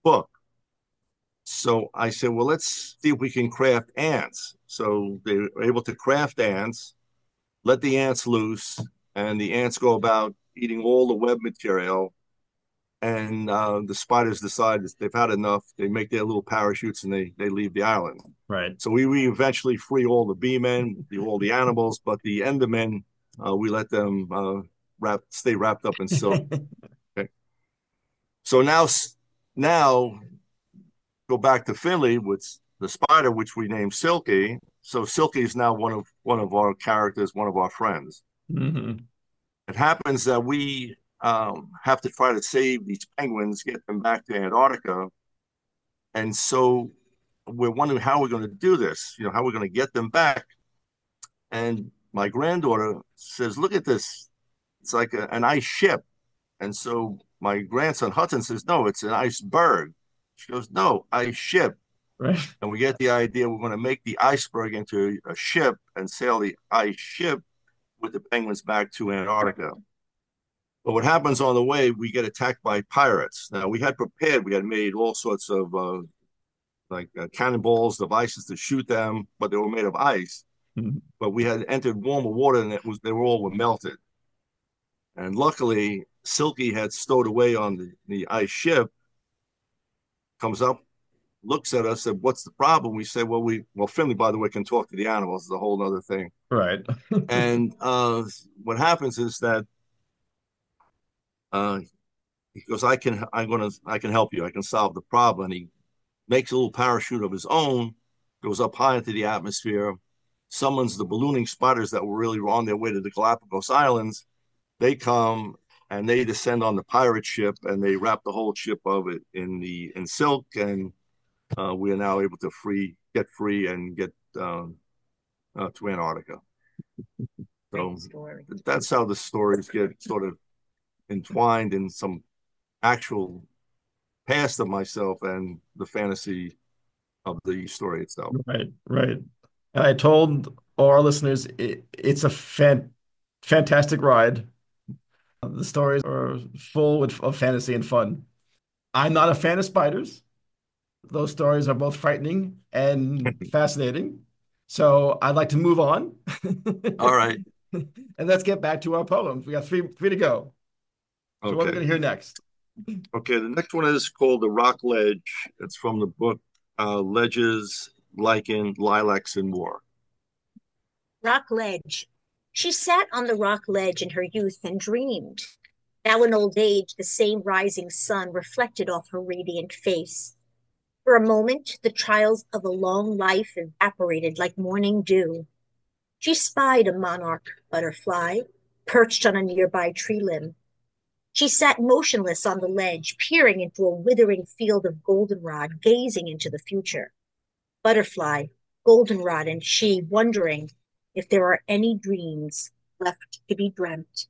Speaker 2: book. So I said, well, let's see if we can craft ants. So they were able to craft ants, let the ants loose, and the ants go about eating all the web material. And the spiders decide they've had enough. They make their little parachutes and they leave the island.
Speaker 1: Right.
Speaker 2: So we eventually free all the bee men, all the animals, but the endermen, we let them stay wrapped up in silk. Okay. So now go back to Finley with the spider, which we named Silky. So Silky is now one of our characters, one of our friends.
Speaker 1: Hmm.
Speaker 2: It happens that we have to try to save these penguins, get them back to Antarctica, and so we're wondering how we're going to do this. How we're going to get them back. And my granddaughter says, "Look at this! It's like an ice ship." And so my grandson Hudson says, "No, it's an iceberg." She goes, "No, ice ship."
Speaker 1: Right.
Speaker 2: And we get the idea we're going to make the iceberg into a ship and sail the ice ship with the penguins back to Antarctica. But what happens on the way, we get attacked by pirates. Now, we had prepared, we had made all sorts of cannonballs, devices to shoot them, but they were made of ice.
Speaker 1: Mhm.
Speaker 2: But we had entered warmer water and they were melted. And luckily, Silky had stowed away on the ice ship, comes up, looks at us, said, "What's the problem?" We say, well, Finley, by the way, can talk to the animals. It's a whole other thing.
Speaker 1: Right.
Speaker 2: And what happens is that uh, he goes, I can help you. I can solve the problem. And he makes a little parachute of his own, goes up high into the atmosphere, summons the ballooning spiders that were really on their way to the Galapagos Islands. They come and they descend on the pirate ship and they wrap the whole ship of it in silk, and we are now able to get free and get to Antarctica. So that's how the stories get sort of entwined in some actual past of myself and the fantasy of the story itself.
Speaker 1: Right. Right. And I told all our listeners it's a fantastic ride. The stories are full of fantasy and fun. I'm not a fan of spiders. Those stories are both frightening and fascinating. So I'd like to move on.
Speaker 2: All right.
Speaker 1: And let's get back to our poems. We got three to go. So what are we
Speaker 2: Okay.
Speaker 1: going to hear next?
Speaker 2: Okay. The next one is called The Rock Ledge. It's from the book Ledges, Lichen, Lilacs, and More.
Speaker 3: Rock ledge. She sat on the rock ledge in her youth and dreamed. Now in old age, the same rising sun reflected off her radiant face. For a moment, the trials of a long life evaporated like morning dew. She spied a monarch butterfly perched on a nearby tree limb. She sat motionless on the ledge, peering into a withering field of goldenrod, gazing into the future. Butterfly, goldenrod, and she wondering if there are any dreams left to be dreamt.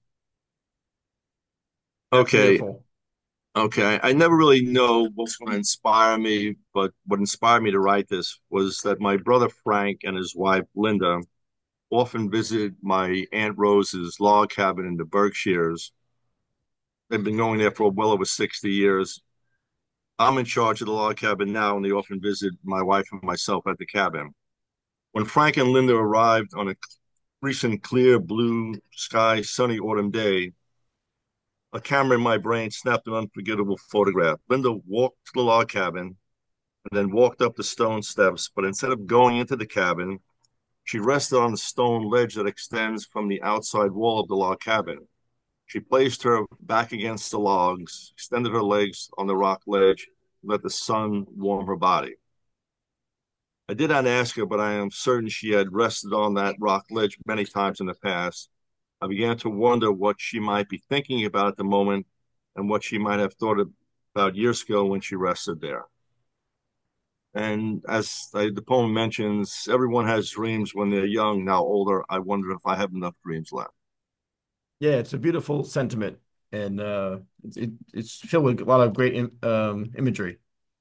Speaker 1: That's
Speaker 2: Okay.
Speaker 1: beautiful.
Speaker 2: Okay. I never really know what's going to inspire me, but what inspired me to write this was that my brother Frank and his wife Linda often visit my Aunt Rose's log cabin in the Berkshires. They've been going there for well over 60 years. I'm in charge of the log cabin now, and they often visit my wife and myself at the cabin. When Frank and Linda arrived on a recent clear blue sky, sunny autumn day, a camera in my brain snapped an unforgettable photograph. Linda walked to the log cabin and then walked up the stone steps, but instead of going into the cabin, she rested on the stone ledge that extends from the outside wall of the log cabin. She placed her back against the logs, extended her legs on the rock ledge, and let the sun warm her body. I did not ask her, but I am certain she had rested on that rock ledge many times in the past. I began to wonder what she might be thinking about at the moment and what she might have thought about years ago when she rested there. And as the poem mentions, everyone has dreams when they're young. Now older, I wonder if I have enough dreams left.
Speaker 1: Yeah, it's a beautiful sentiment, and it's filled with a lot of great imagery.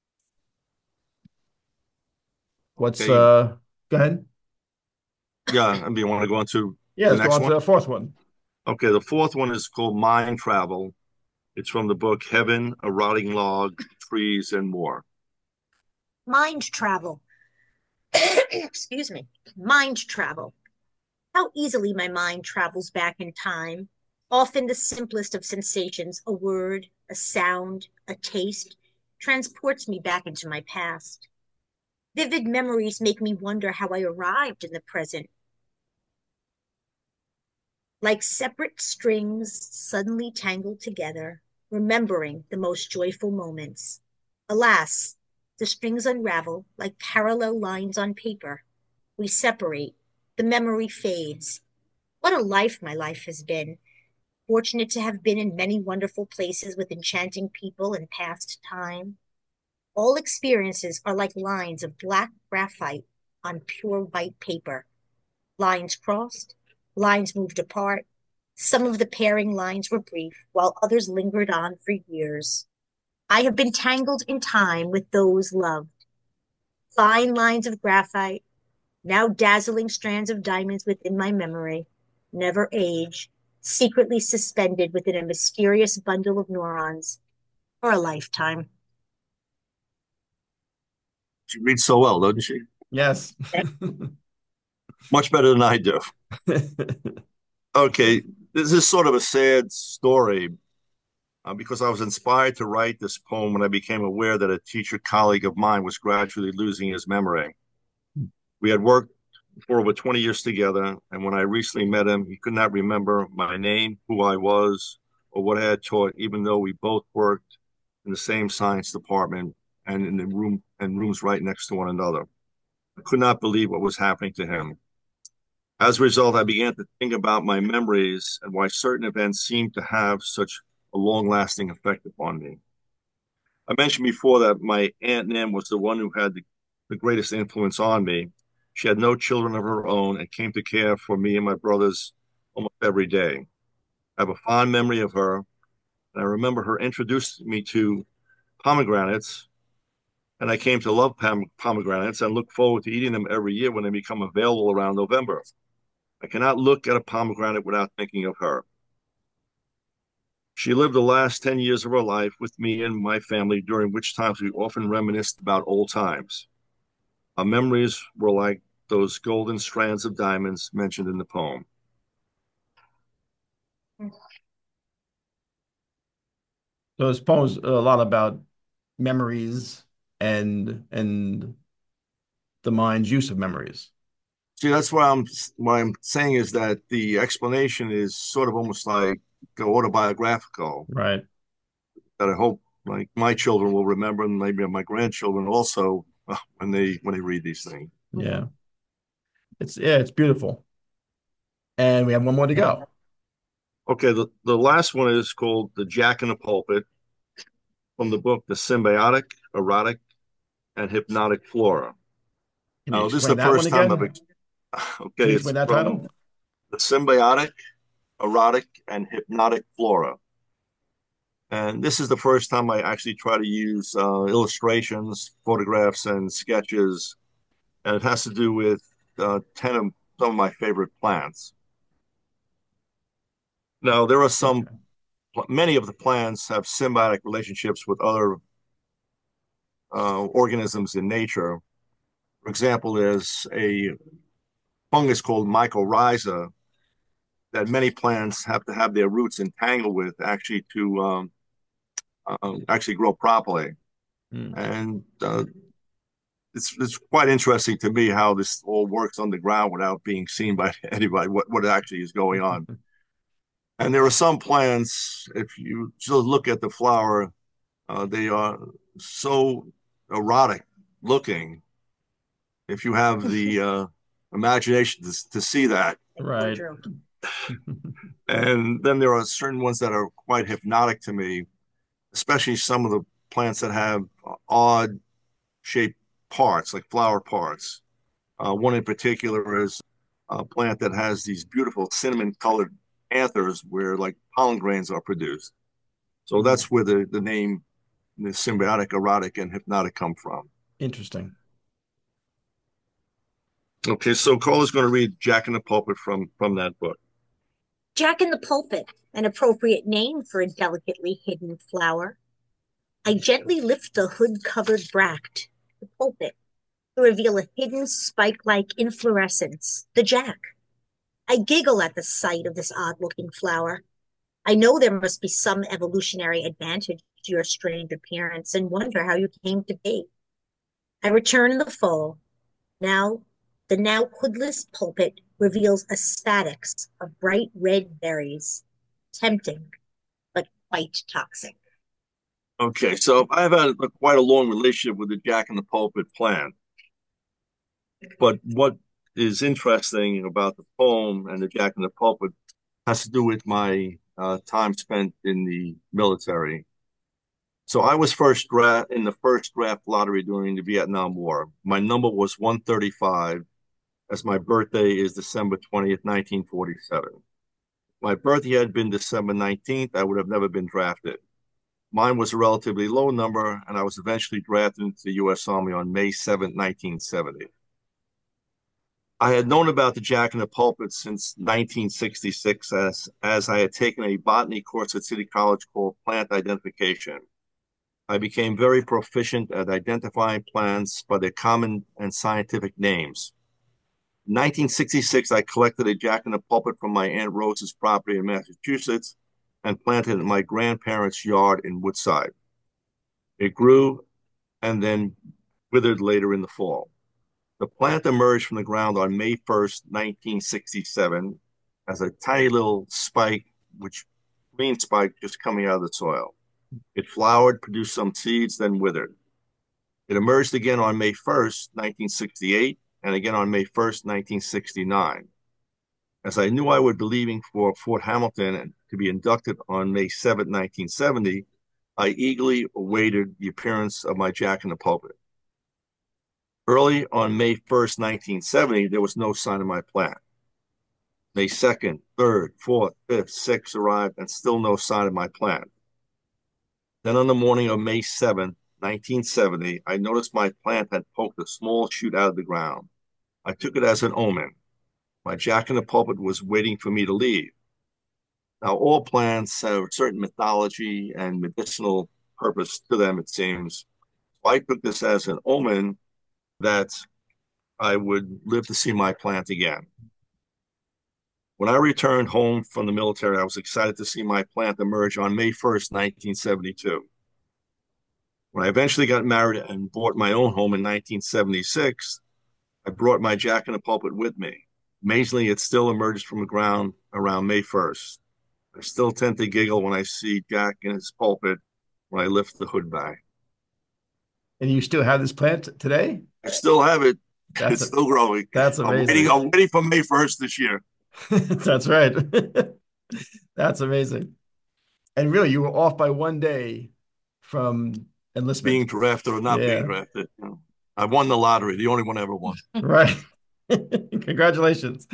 Speaker 1: What's
Speaker 2: Okay.
Speaker 1: Go ahead.
Speaker 2: Yeah, I mean, you want to go on to
Speaker 1: Yeah,
Speaker 2: the
Speaker 1: let's go
Speaker 2: next
Speaker 1: on to
Speaker 2: one?
Speaker 1: the fourth one.
Speaker 2: Okay, the fourth one is called Mind Travel. It's from the book Heaven, a Rotting Log, trees, and more.
Speaker 3: Mind travel. Excuse me. Mind travel. How easily my mind travels back in time. Often the simplest of sensations, a word, a sound, a taste, transports me back into my past. Vivid memories make me wonder how I arrived in the present. Like separate strings suddenly tangled together, remembering the most joyful moments. Alas, the strings unravel like parallel lines on paper. We separate. The memory fades. What a life my life has been. Fortunate to have been in many wonderful places with enchanting people and past time. All experiences are like lines of black graphite on pure white paper. Lines crossed, lines moved apart. Some of the pairing lines were brief, while others lingered on for years. I have been tangled in time with those loved. Fine lines of graphite, now dazzling strands of diamonds within my memory, never age, secretly suspended within a mysterious bundle of neurons for a lifetime.
Speaker 2: She reads so well, doesn't she?
Speaker 1: Yes.
Speaker 2: Much better than I do. Okay, this is sort of a sad story because I was inspired to write this poem when I became aware that a teacher colleague of mine was gradually losing his memory. We had worked for over 20 years together, and when I recently met him, he could not remember my name, who I was, or what I had taught, even though we both worked in the same science department and in the rooms right next to one another. I could not believe what was happening to him. As a result, I began to think about my memories and why certain events seemed to have such a long-lasting effect upon me. I mentioned before that my Aunt Nan was the one who had the greatest influence on me. She had no children of her own and came to care for me and my brothers almost every day. I have a fond memory of her, and I remember her introducing me to pomegranates, and I came to love pomegranates and look forward to eating them every year when they become available around November. I cannot look at a pomegranate without thinking of her. She lived the last 10 years of her life with me and my family, during which times we often reminisced about old times. Our memories were like those golden strands of diamonds mentioned in the poem.
Speaker 1: So this poem's a lot about memories and the mind's use of memories.
Speaker 2: See, that's what I'm saying is that the explanation is sort of almost like autobiographical.
Speaker 1: Right.
Speaker 2: That I hope like my children will remember, and maybe my grandchildren also when they read these things.
Speaker 1: Yeah. It's beautiful. And we have one more to go.
Speaker 2: Okay, the last one is called The Jack in the Pulpit from the book The Symbiotic, Erotic, and Hypnotic Flora.
Speaker 1: Can you
Speaker 2: Now, this is
Speaker 1: explain
Speaker 2: the
Speaker 1: that one
Speaker 2: first time
Speaker 1: again? Can
Speaker 2: okay,
Speaker 1: you
Speaker 2: it's
Speaker 1: explain that
Speaker 2: from
Speaker 1: title?
Speaker 2: The Symbiotic, Erotic, and Hypnotic Flora. And this is the first time I actually try to use illustrations, photographs, and sketches. And it has to do with 10 of some of my favorite plants. Now, there are
Speaker 1: Okay.
Speaker 2: many of the plants have symbiotic relationships with other organisms in nature. For example, there's a fungus called mycorrhiza that many plants have to have their roots entangled with actually to actually grow properly.
Speaker 1: Hmm.
Speaker 2: And it's quite interesting to me how this all works underground without being seen by anybody, what actually is going on. And there are some plants, if you just look at the flower, they are so erotic looking. If you have the imagination to see that.
Speaker 1: Right.
Speaker 2: And then there are certain ones that are quite hypnotic to me, especially some of the plants that have odd shaped parts, like flower parts. One in particular is a plant that has these beautiful cinnamon colored anthers where like pollen grains are produced. So
Speaker 1: Hmm.
Speaker 2: that's where the name, the symbiotic, erotic, and hypnotic come from.
Speaker 1: Interesting.
Speaker 2: Okay, so Cola's going to read Jack in the Pulpit from that book.
Speaker 3: Jack in the Pulpit, an appropriate name for a delicately hidden flower. I gently lift the hood-covered bract, the pulpit, to reveal a hidden spike-like inflorescence, the jack. I giggle at the sight of this odd-looking flower. I know there must be some evolutionary advantage to your strange appearance and wonder how you came to be. I return in the fall. Now, the now hoodless pulpit reveals a spadix of bright red berries, tempting but quite toxic.
Speaker 2: Okay, so I've had quite a long relationship with the Jack in the Pulpit plant. But what is interesting about the poem and the Jack in the Pulpit has to do with my time spent in the military. So I was in the first draft lottery during the Vietnam War. My number was 135, as my birthday is December 20th, 1947. If my birthday had been December 19th, I would have never been drafted. Mine was a relatively low number, and I was eventually drafted into the U.S. Army on May 7th, 1970. I had known about the Jack in the Pulpit since 1966 as I had taken a botany course at City College called Plant Identification. I became very proficient at identifying plants by their common and scientific names. In 1966, I collected a Jack in the Pulpit from my Aunt Rose's property in Massachusetts and planted it in my grandparents' yard in Woodside. It grew and then withered later in the fall. The plant emerged from the ground on May 1st, 1967, as a tiny little spike, green spike just coming out of the soil. It flowered, produced some seeds, then withered. It emerged again on May 1st, 1968, and again on May 1st, 1969. As I knew I would be leaving for Fort Hamilton to be inducted on May 7th, 1970, I eagerly awaited the appearance of my Jack in the Pulpit. Early on May 1st, 1970, there was no sign of my plant. May 2nd, 3rd, 4th, 5th, 6th arrived, and still no sign of my plant. Then on the morning of May 7th, 1970, I noticed my plant had poked a small shoot out of the ground. I took it as an omen. My Jack in the Pulpit was waiting for me to leave. Now, all plants have a certain mythology and medicinal purpose to them, it seems. So I took this as an omen that I would live to see my plant again. When I returned home from the military, I was excited to see my plant emerge on May 1st, 1972. When I eventually got married and bought my own home in 1976, I brought my Jack in the Pulpit with me. Amazingly, it still emerges from the ground around May 1st. I still tend to giggle when I see Jack in his pulpit when I lift the hood back.
Speaker 1: And you still have this plant today?
Speaker 2: I still have it.
Speaker 1: That's
Speaker 2: It's still growing.
Speaker 1: that's amazing.
Speaker 2: I'm waiting for May 1st this year.
Speaker 1: That's right. That's amazing. And really, you were off by one day from enlistment.
Speaker 2: Being drafted or not being
Speaker 1: Yeah,
Speaker 2: drafted. I won the lottery, the only one I ever won.
Speaker 1: right. Congratulations.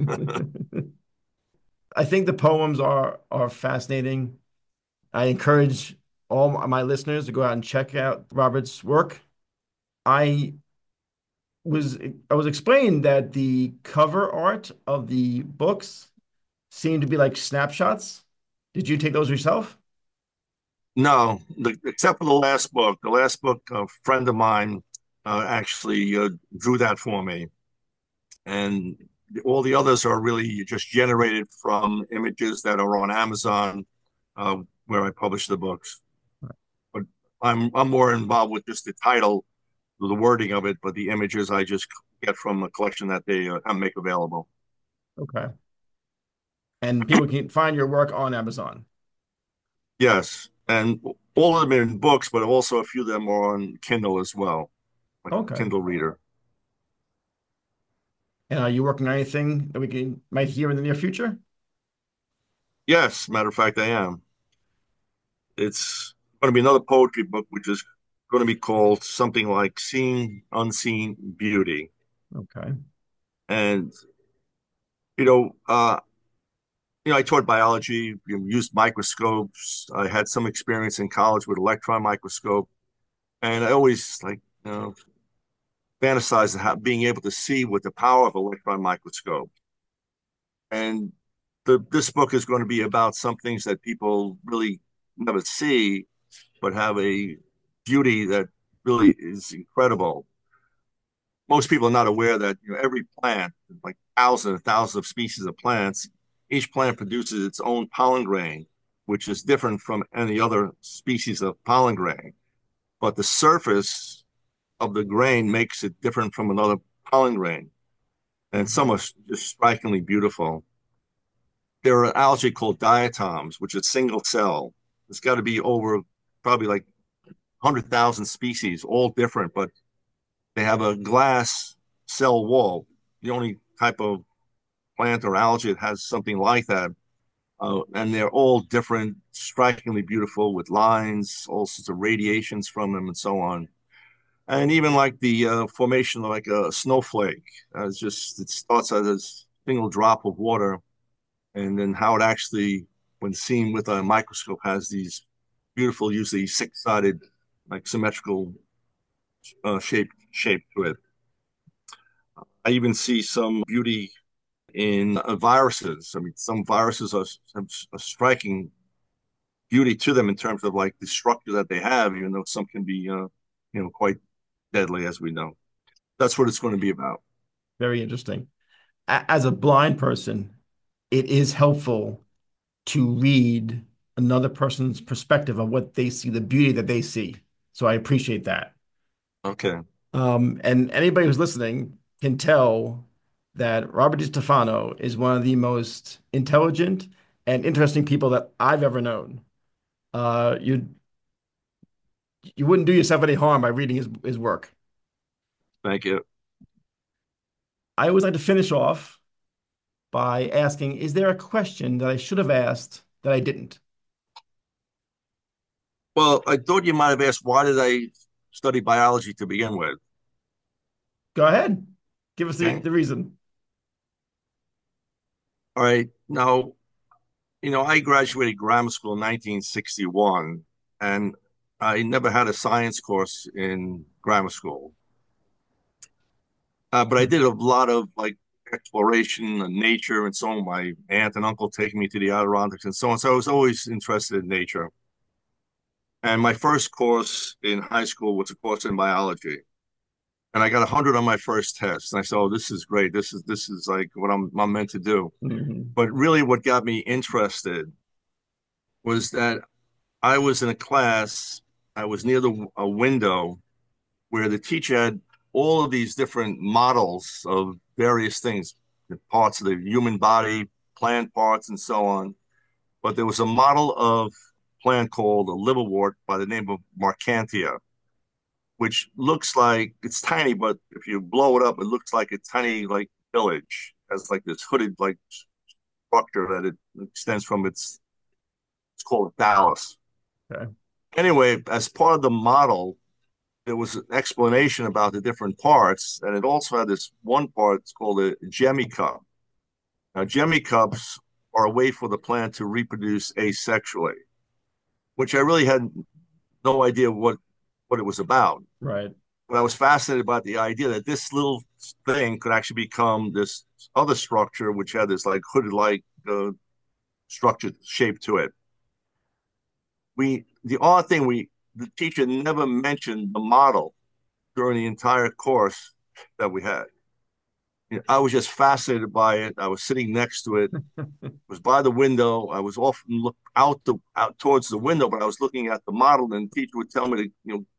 Speaker 1: I think the poems are fascinating. I encourage all my listeners to go out and check out Robert's work. I was I was explained that the cover art of the books seemed to be like snapshots. Did you take those yourself?
Speaker 2: No, except for the last book. The last book, a friend of mine actually drew that for me. And all the others are really just generated from images that are on Amazon, where I publish the books. But I'm more involved with just the title, the wording of it, but the images I just get from the collection that they make available.
Speaker 1: Okay. And people can find your work on Amazon.
Speaker 2: Yes, and all of them are in books, but also a few of them are on Kindle as well, like
Speaker 1: Okay.
Speaker 2: Kindle Reader.
Speaker 1: And are you working on anything that we can might hear in the near future?
Speaker 2: Yes, matter of fact, I am. It's going to be another poetry book, which is going to be called something like Seeing Unseen Beauty.
Speaker 1: Okay.
Speaker 2: And, you know, uh, I taught biology, used microscopes. I had some experience in college with electron microscope. And I always fantasized about being able to see with the power of electron microscope. And this book is going to be about some things that people really never see, but have a beauty that really is incredible. Most people are not aware that every plant, like thousands and thousands of species of plants, each plant produces its own pollen grain, which is different from any other species of pollen grain. But the surface of the grain makes it different from another pollen grain. And some are just strikingly beautiful. There are algae called diatoms, which is single cell. It's got to be over probably like 100,000 species, all different, but they have a glass cell wall. The only type of plant or algae that has something like that. And they're all different, strikingly beautiful with lines, all sorts of radiations from them, and so on. And even like the formation of like a snowflake, it starts as a single drop of water, and then how it actually, when seen with a microscope, has these beautiful, usually six-sided, like symmetrical shape to it. I even see some beauty in viruses. I mean, some viruses have a striking beauty to them in terms of like the structure that they have, even though some can be, quite deadly, as we know. That's what it's going to be about.
Speaker 1: Very interesting. As a blind person, it is helpful to read another person's perspective of what they see, the beauty that they see. So I appreciate that.
Speaker 2: Okay.
Speaker 1: And anybody who's listening can tell that Robert DiStefano is one of the most intelligent and interesting people that I've ever known. You wouldn't do yourself any harm by reading his work.
Speaker 2: Thank you.
Speaker 1: I always like to finish off by asking, is there a question that I should have asked that I didn't?
Speaker 2: Well, I thought you might have asked, why did I study biology to begin with?
Speaker 1: Go ahead. Give us
Speaker 2: Okay.
Speaker 1: the reason.
Speaker 2: All right. Now, I graduated grammar school in 1961, and I never had a science course in grammar school. But I did a lot of like exploration and nature and so on. My aunt and uncle taking me to the Adirondacks and so on. So I was always interested in nature. And my first course in high school was a course in biology. And I got 100 on my first test. And I said, "Oh, this is great. This is like what I'm meant to do."
Speaker 1: Mhm.
Speaker 2: But really, what got me interested was that I was in a class. I was near a window where the teacher had all of these different models of various things, the parts of the human body, plant parts, and so on. But there was a model of plant called a liverwort by the name of Marchantia, which looks like it's tiny, but if you blow it up, it looks like a tiny like village. It has like this hooded like structure that it extends from it's called a thallus.
Speaker 1: Okay.
Speaker 2: Anyway, as part of the model, there was an explanation about the different parts, and it also had this one part it's called a gemmy cup. Now, gemmy cups are a way for the plant to reproduce asexually, which I really had no idea what it was about.
Speaker 1: Right.
Speaker 2: But I was fascinated by the idea that this little thing could actually become this other structure, which had this like hooded-like structure shape to it. The odd thing the teacher never mentioned the model during the entire course that we had. I was just fascinated by it. I was sitting next to it. It was by the window. I was often look out towards the window, but I was looking at the model, and the teacher would tell me to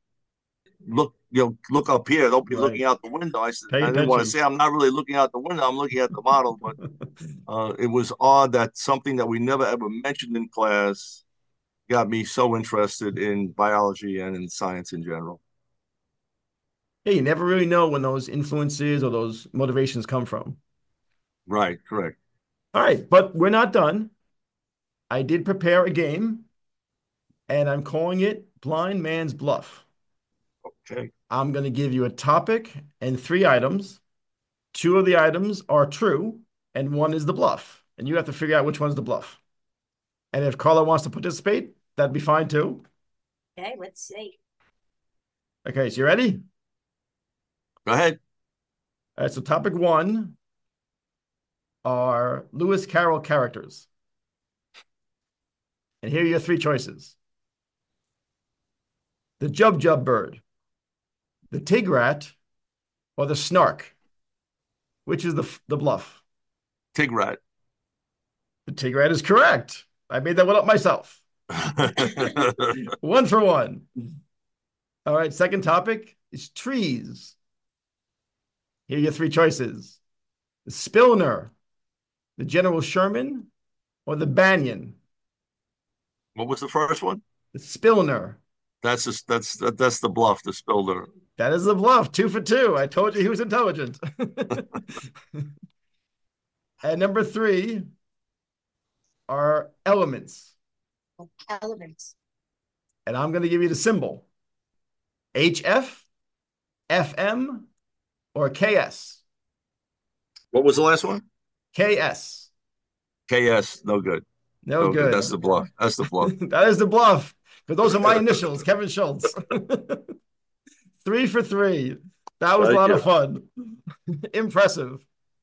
Speaker 2: look up here. Don't be
Speaker 1: Right.
Speaker 2: looking out the window. I said
Speaker 1: Pay
Speaker 2: I didn't want to
Speaker 1: attention.
Speaker 2: say I'm not really looking out the window. I'm looking at the model, but it was odd that something that we never ever mentioned in class got me so interested in biology and in science in general.
Speaker 1: Yeah, you never really know when those influences or those motivations come from.
Speaker 2: Right, correct.
Speaker 1: All right, but we're not done. I did prepare a game, and I'm calling it Blind Man's Bluff.
Speaker 2: Okay,
Speaker 1: I'm going to give you a topic and three items. Two of the items are true, and one is the bluff. And you have to figure out which one's the bluff. And if Carla wants to participate, that'd be fine too.
Speaker 3: Okay, let's see.
Speaker 1: Okay, so you ready?
Speaker 2: go ahead.
Speaker 1: All right, so topic one are Lewis Carroll characters. And here are your three choices. the Jub bird, the tigrat, or the snark? Which is the bluff?
Speaker 2: Tigrat.
Speaker 1: The tigrat is correct. I made that one up myself. One for one. All right, second topic is trees. Here are your three choices: the Spilner, the General Sherman, or the Banyan.
Speaker 2: What was the first one?
Speaker 1: The Spilner.
Speaker 2: That's the bluff, the Spilder.
Speaker 1: That is the bluff. Two for two. I told you he was intelligent. And number three are elements.
Speaker 3: Elements.
Speaker 1: And I'm going to give you the symbol: HF, FM, or KS.
Speaker 2: What was the last one?
Speaker 1: KS.
Speaker 2: KS. No good.
Speaker 1: No
Speaker 2: No good. That's
Speaker 1: good.
Speaker 2: the bluff. That's the bluff.
Speaker 1: That is the bluff. Because those are my initials, Kevin Schultz. Three for three. That was a
Speaker 2: Thank
Speaker 1: lot
Speaker 2: you.
Speaker 1: of fun. Impressive.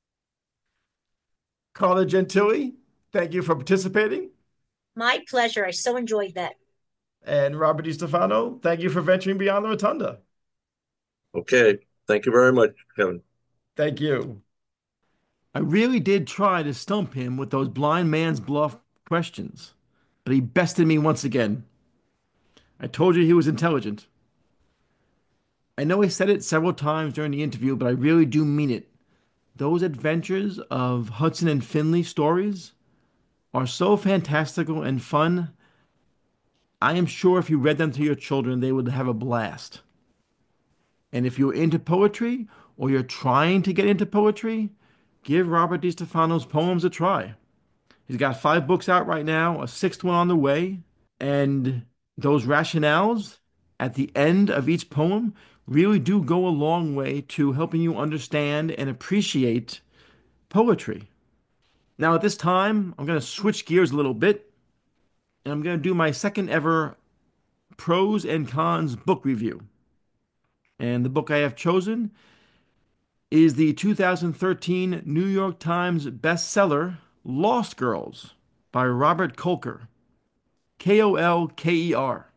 Speaker 1: Carla Gentili, thank you for participating.
Speaker 3: My pleasure. I so enjoyed that.
Speaker 1: And Robert DiStefano, thank you for venturing beyond the rotunda.
Speaker 2: Okay. Thank you very much, Kevin.
Speaker 1: Thank you. I really did try to stump him with those blind man's bluff questions, but he bested me once again. I told you he was intelligent. I know I said it several times during the interview, but I really do mean it. Those adventures of Hudson and Finley stories are so fantastical and fun. I am sure if you read them to your children, they would have a blast. And if you're into poetry or you're trying to get into poetry, give Robert DiStefano's poems a try. He's got 5 books out right now, a sixth one on the way, and those rationales at the end of each poem really do go a long way to helping you understand and appreciate poetry. Now, at this time, I'm going to switch gears a little bit, and I'm going to do my second ever pros and cons book review. And the book I have chosen is the 2013 New York Times bestseller, Lost Girls by Robert Kolker. Kolker.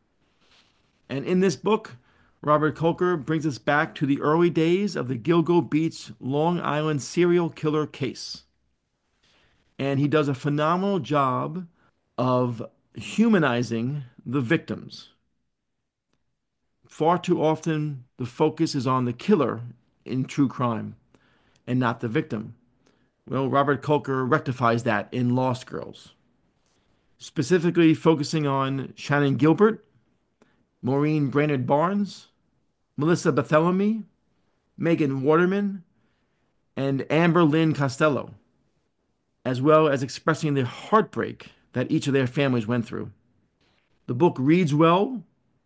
Speaker 1: And in this book, Robert Kolker brings us back to the early days of the Gilgo Beach, Long Island serial killer case. And he does a phenomenal job of humanizing the victims. Far too often, the focus is on the killer in true crime and not the victim. Well, Robert Kolker rectifies that in Lost Girls, specifically focusing on Shannon Gilbert, Maureen Brainerd Barnes, Melissa Barthelemy, Megan Waterman, and Amber Lynn Costello, as well as expressing the heartbreak that each of their families went through. The book reads well.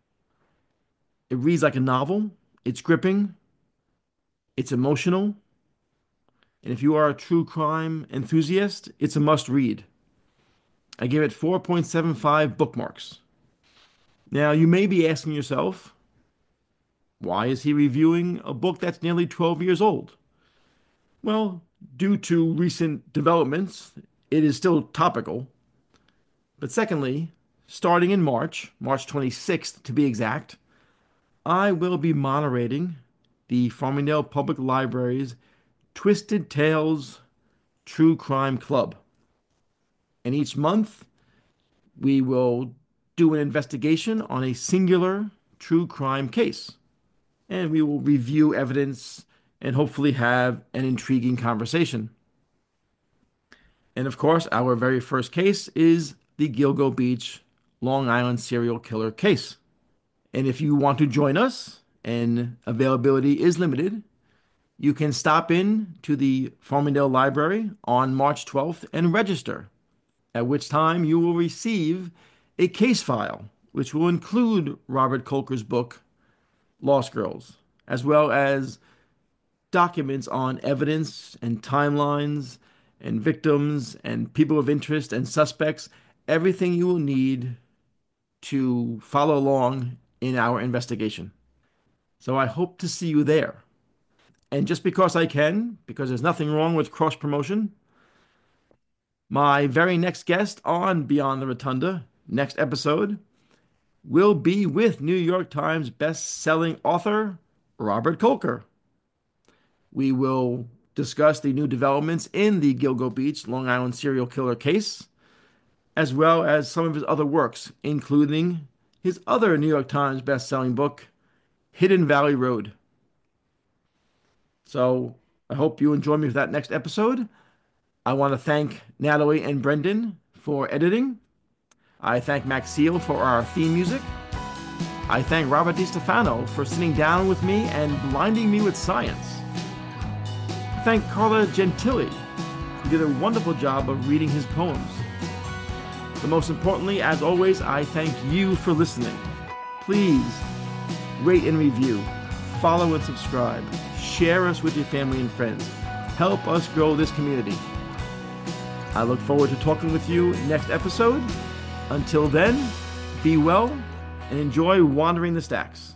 Speaker 1: It reads like a novel. It's gripping. It's emotional. And if you are a true crime enthusiast, it's a must read. I give it 4.75 bookmarks. Now, you may be asking yourself, why is he reviewing a book that's nearly 12 years old? Well, due to recent developments, it is still topical. But secondly, starting in March 26th to be exact, I will be moderating the Farmingdale Public Library's Twisted Tales True Crime Club. And each month, we will do an investigation on a singular true crime case. And we will review evidence and hopefully have an intriguing conversation. And of course, our very first case is the Gilgo Beach, Long Island serial killer case. And if you want to join us, and availability is limited, you can stop in to the Farmingdale Library on March 12th and register, at which time you will receive a case file, which will include Robert Kolker's book, Lost Girls, as well as documents on evidence and timelines and victims and people of interest and suspects, everything you will need to follow along in our investigation. So I hope to see you there. And just because I can, because there's nothing wrong with cross promotion, my very next guest on Beyond the Rotunda, next episode, will be with New York Times best-selling author Robert Kolker. We will discuss the new developments in the Gilgo Beach, Long Island serial killer case, as well as some of his other works, including his other New York Times best-selling book, Hidden Valley Road. So I hope you enjoy me for that next episode. I want to thank Natalie and Brendan for editing. I thank Max Seal for our theme music. I thank Robert DiStefano for sitting down with me and blinding me with science. I thank Carla Gentili, who did a wonderful job of reading his poems. But most importantly, as always, I thank you for listening. Please rate and review, follow and subscribe, share us with your family and friends. Help us grow this community. I look forward to talking with you next episode. Until then, be well and enjoy wandering the stacks.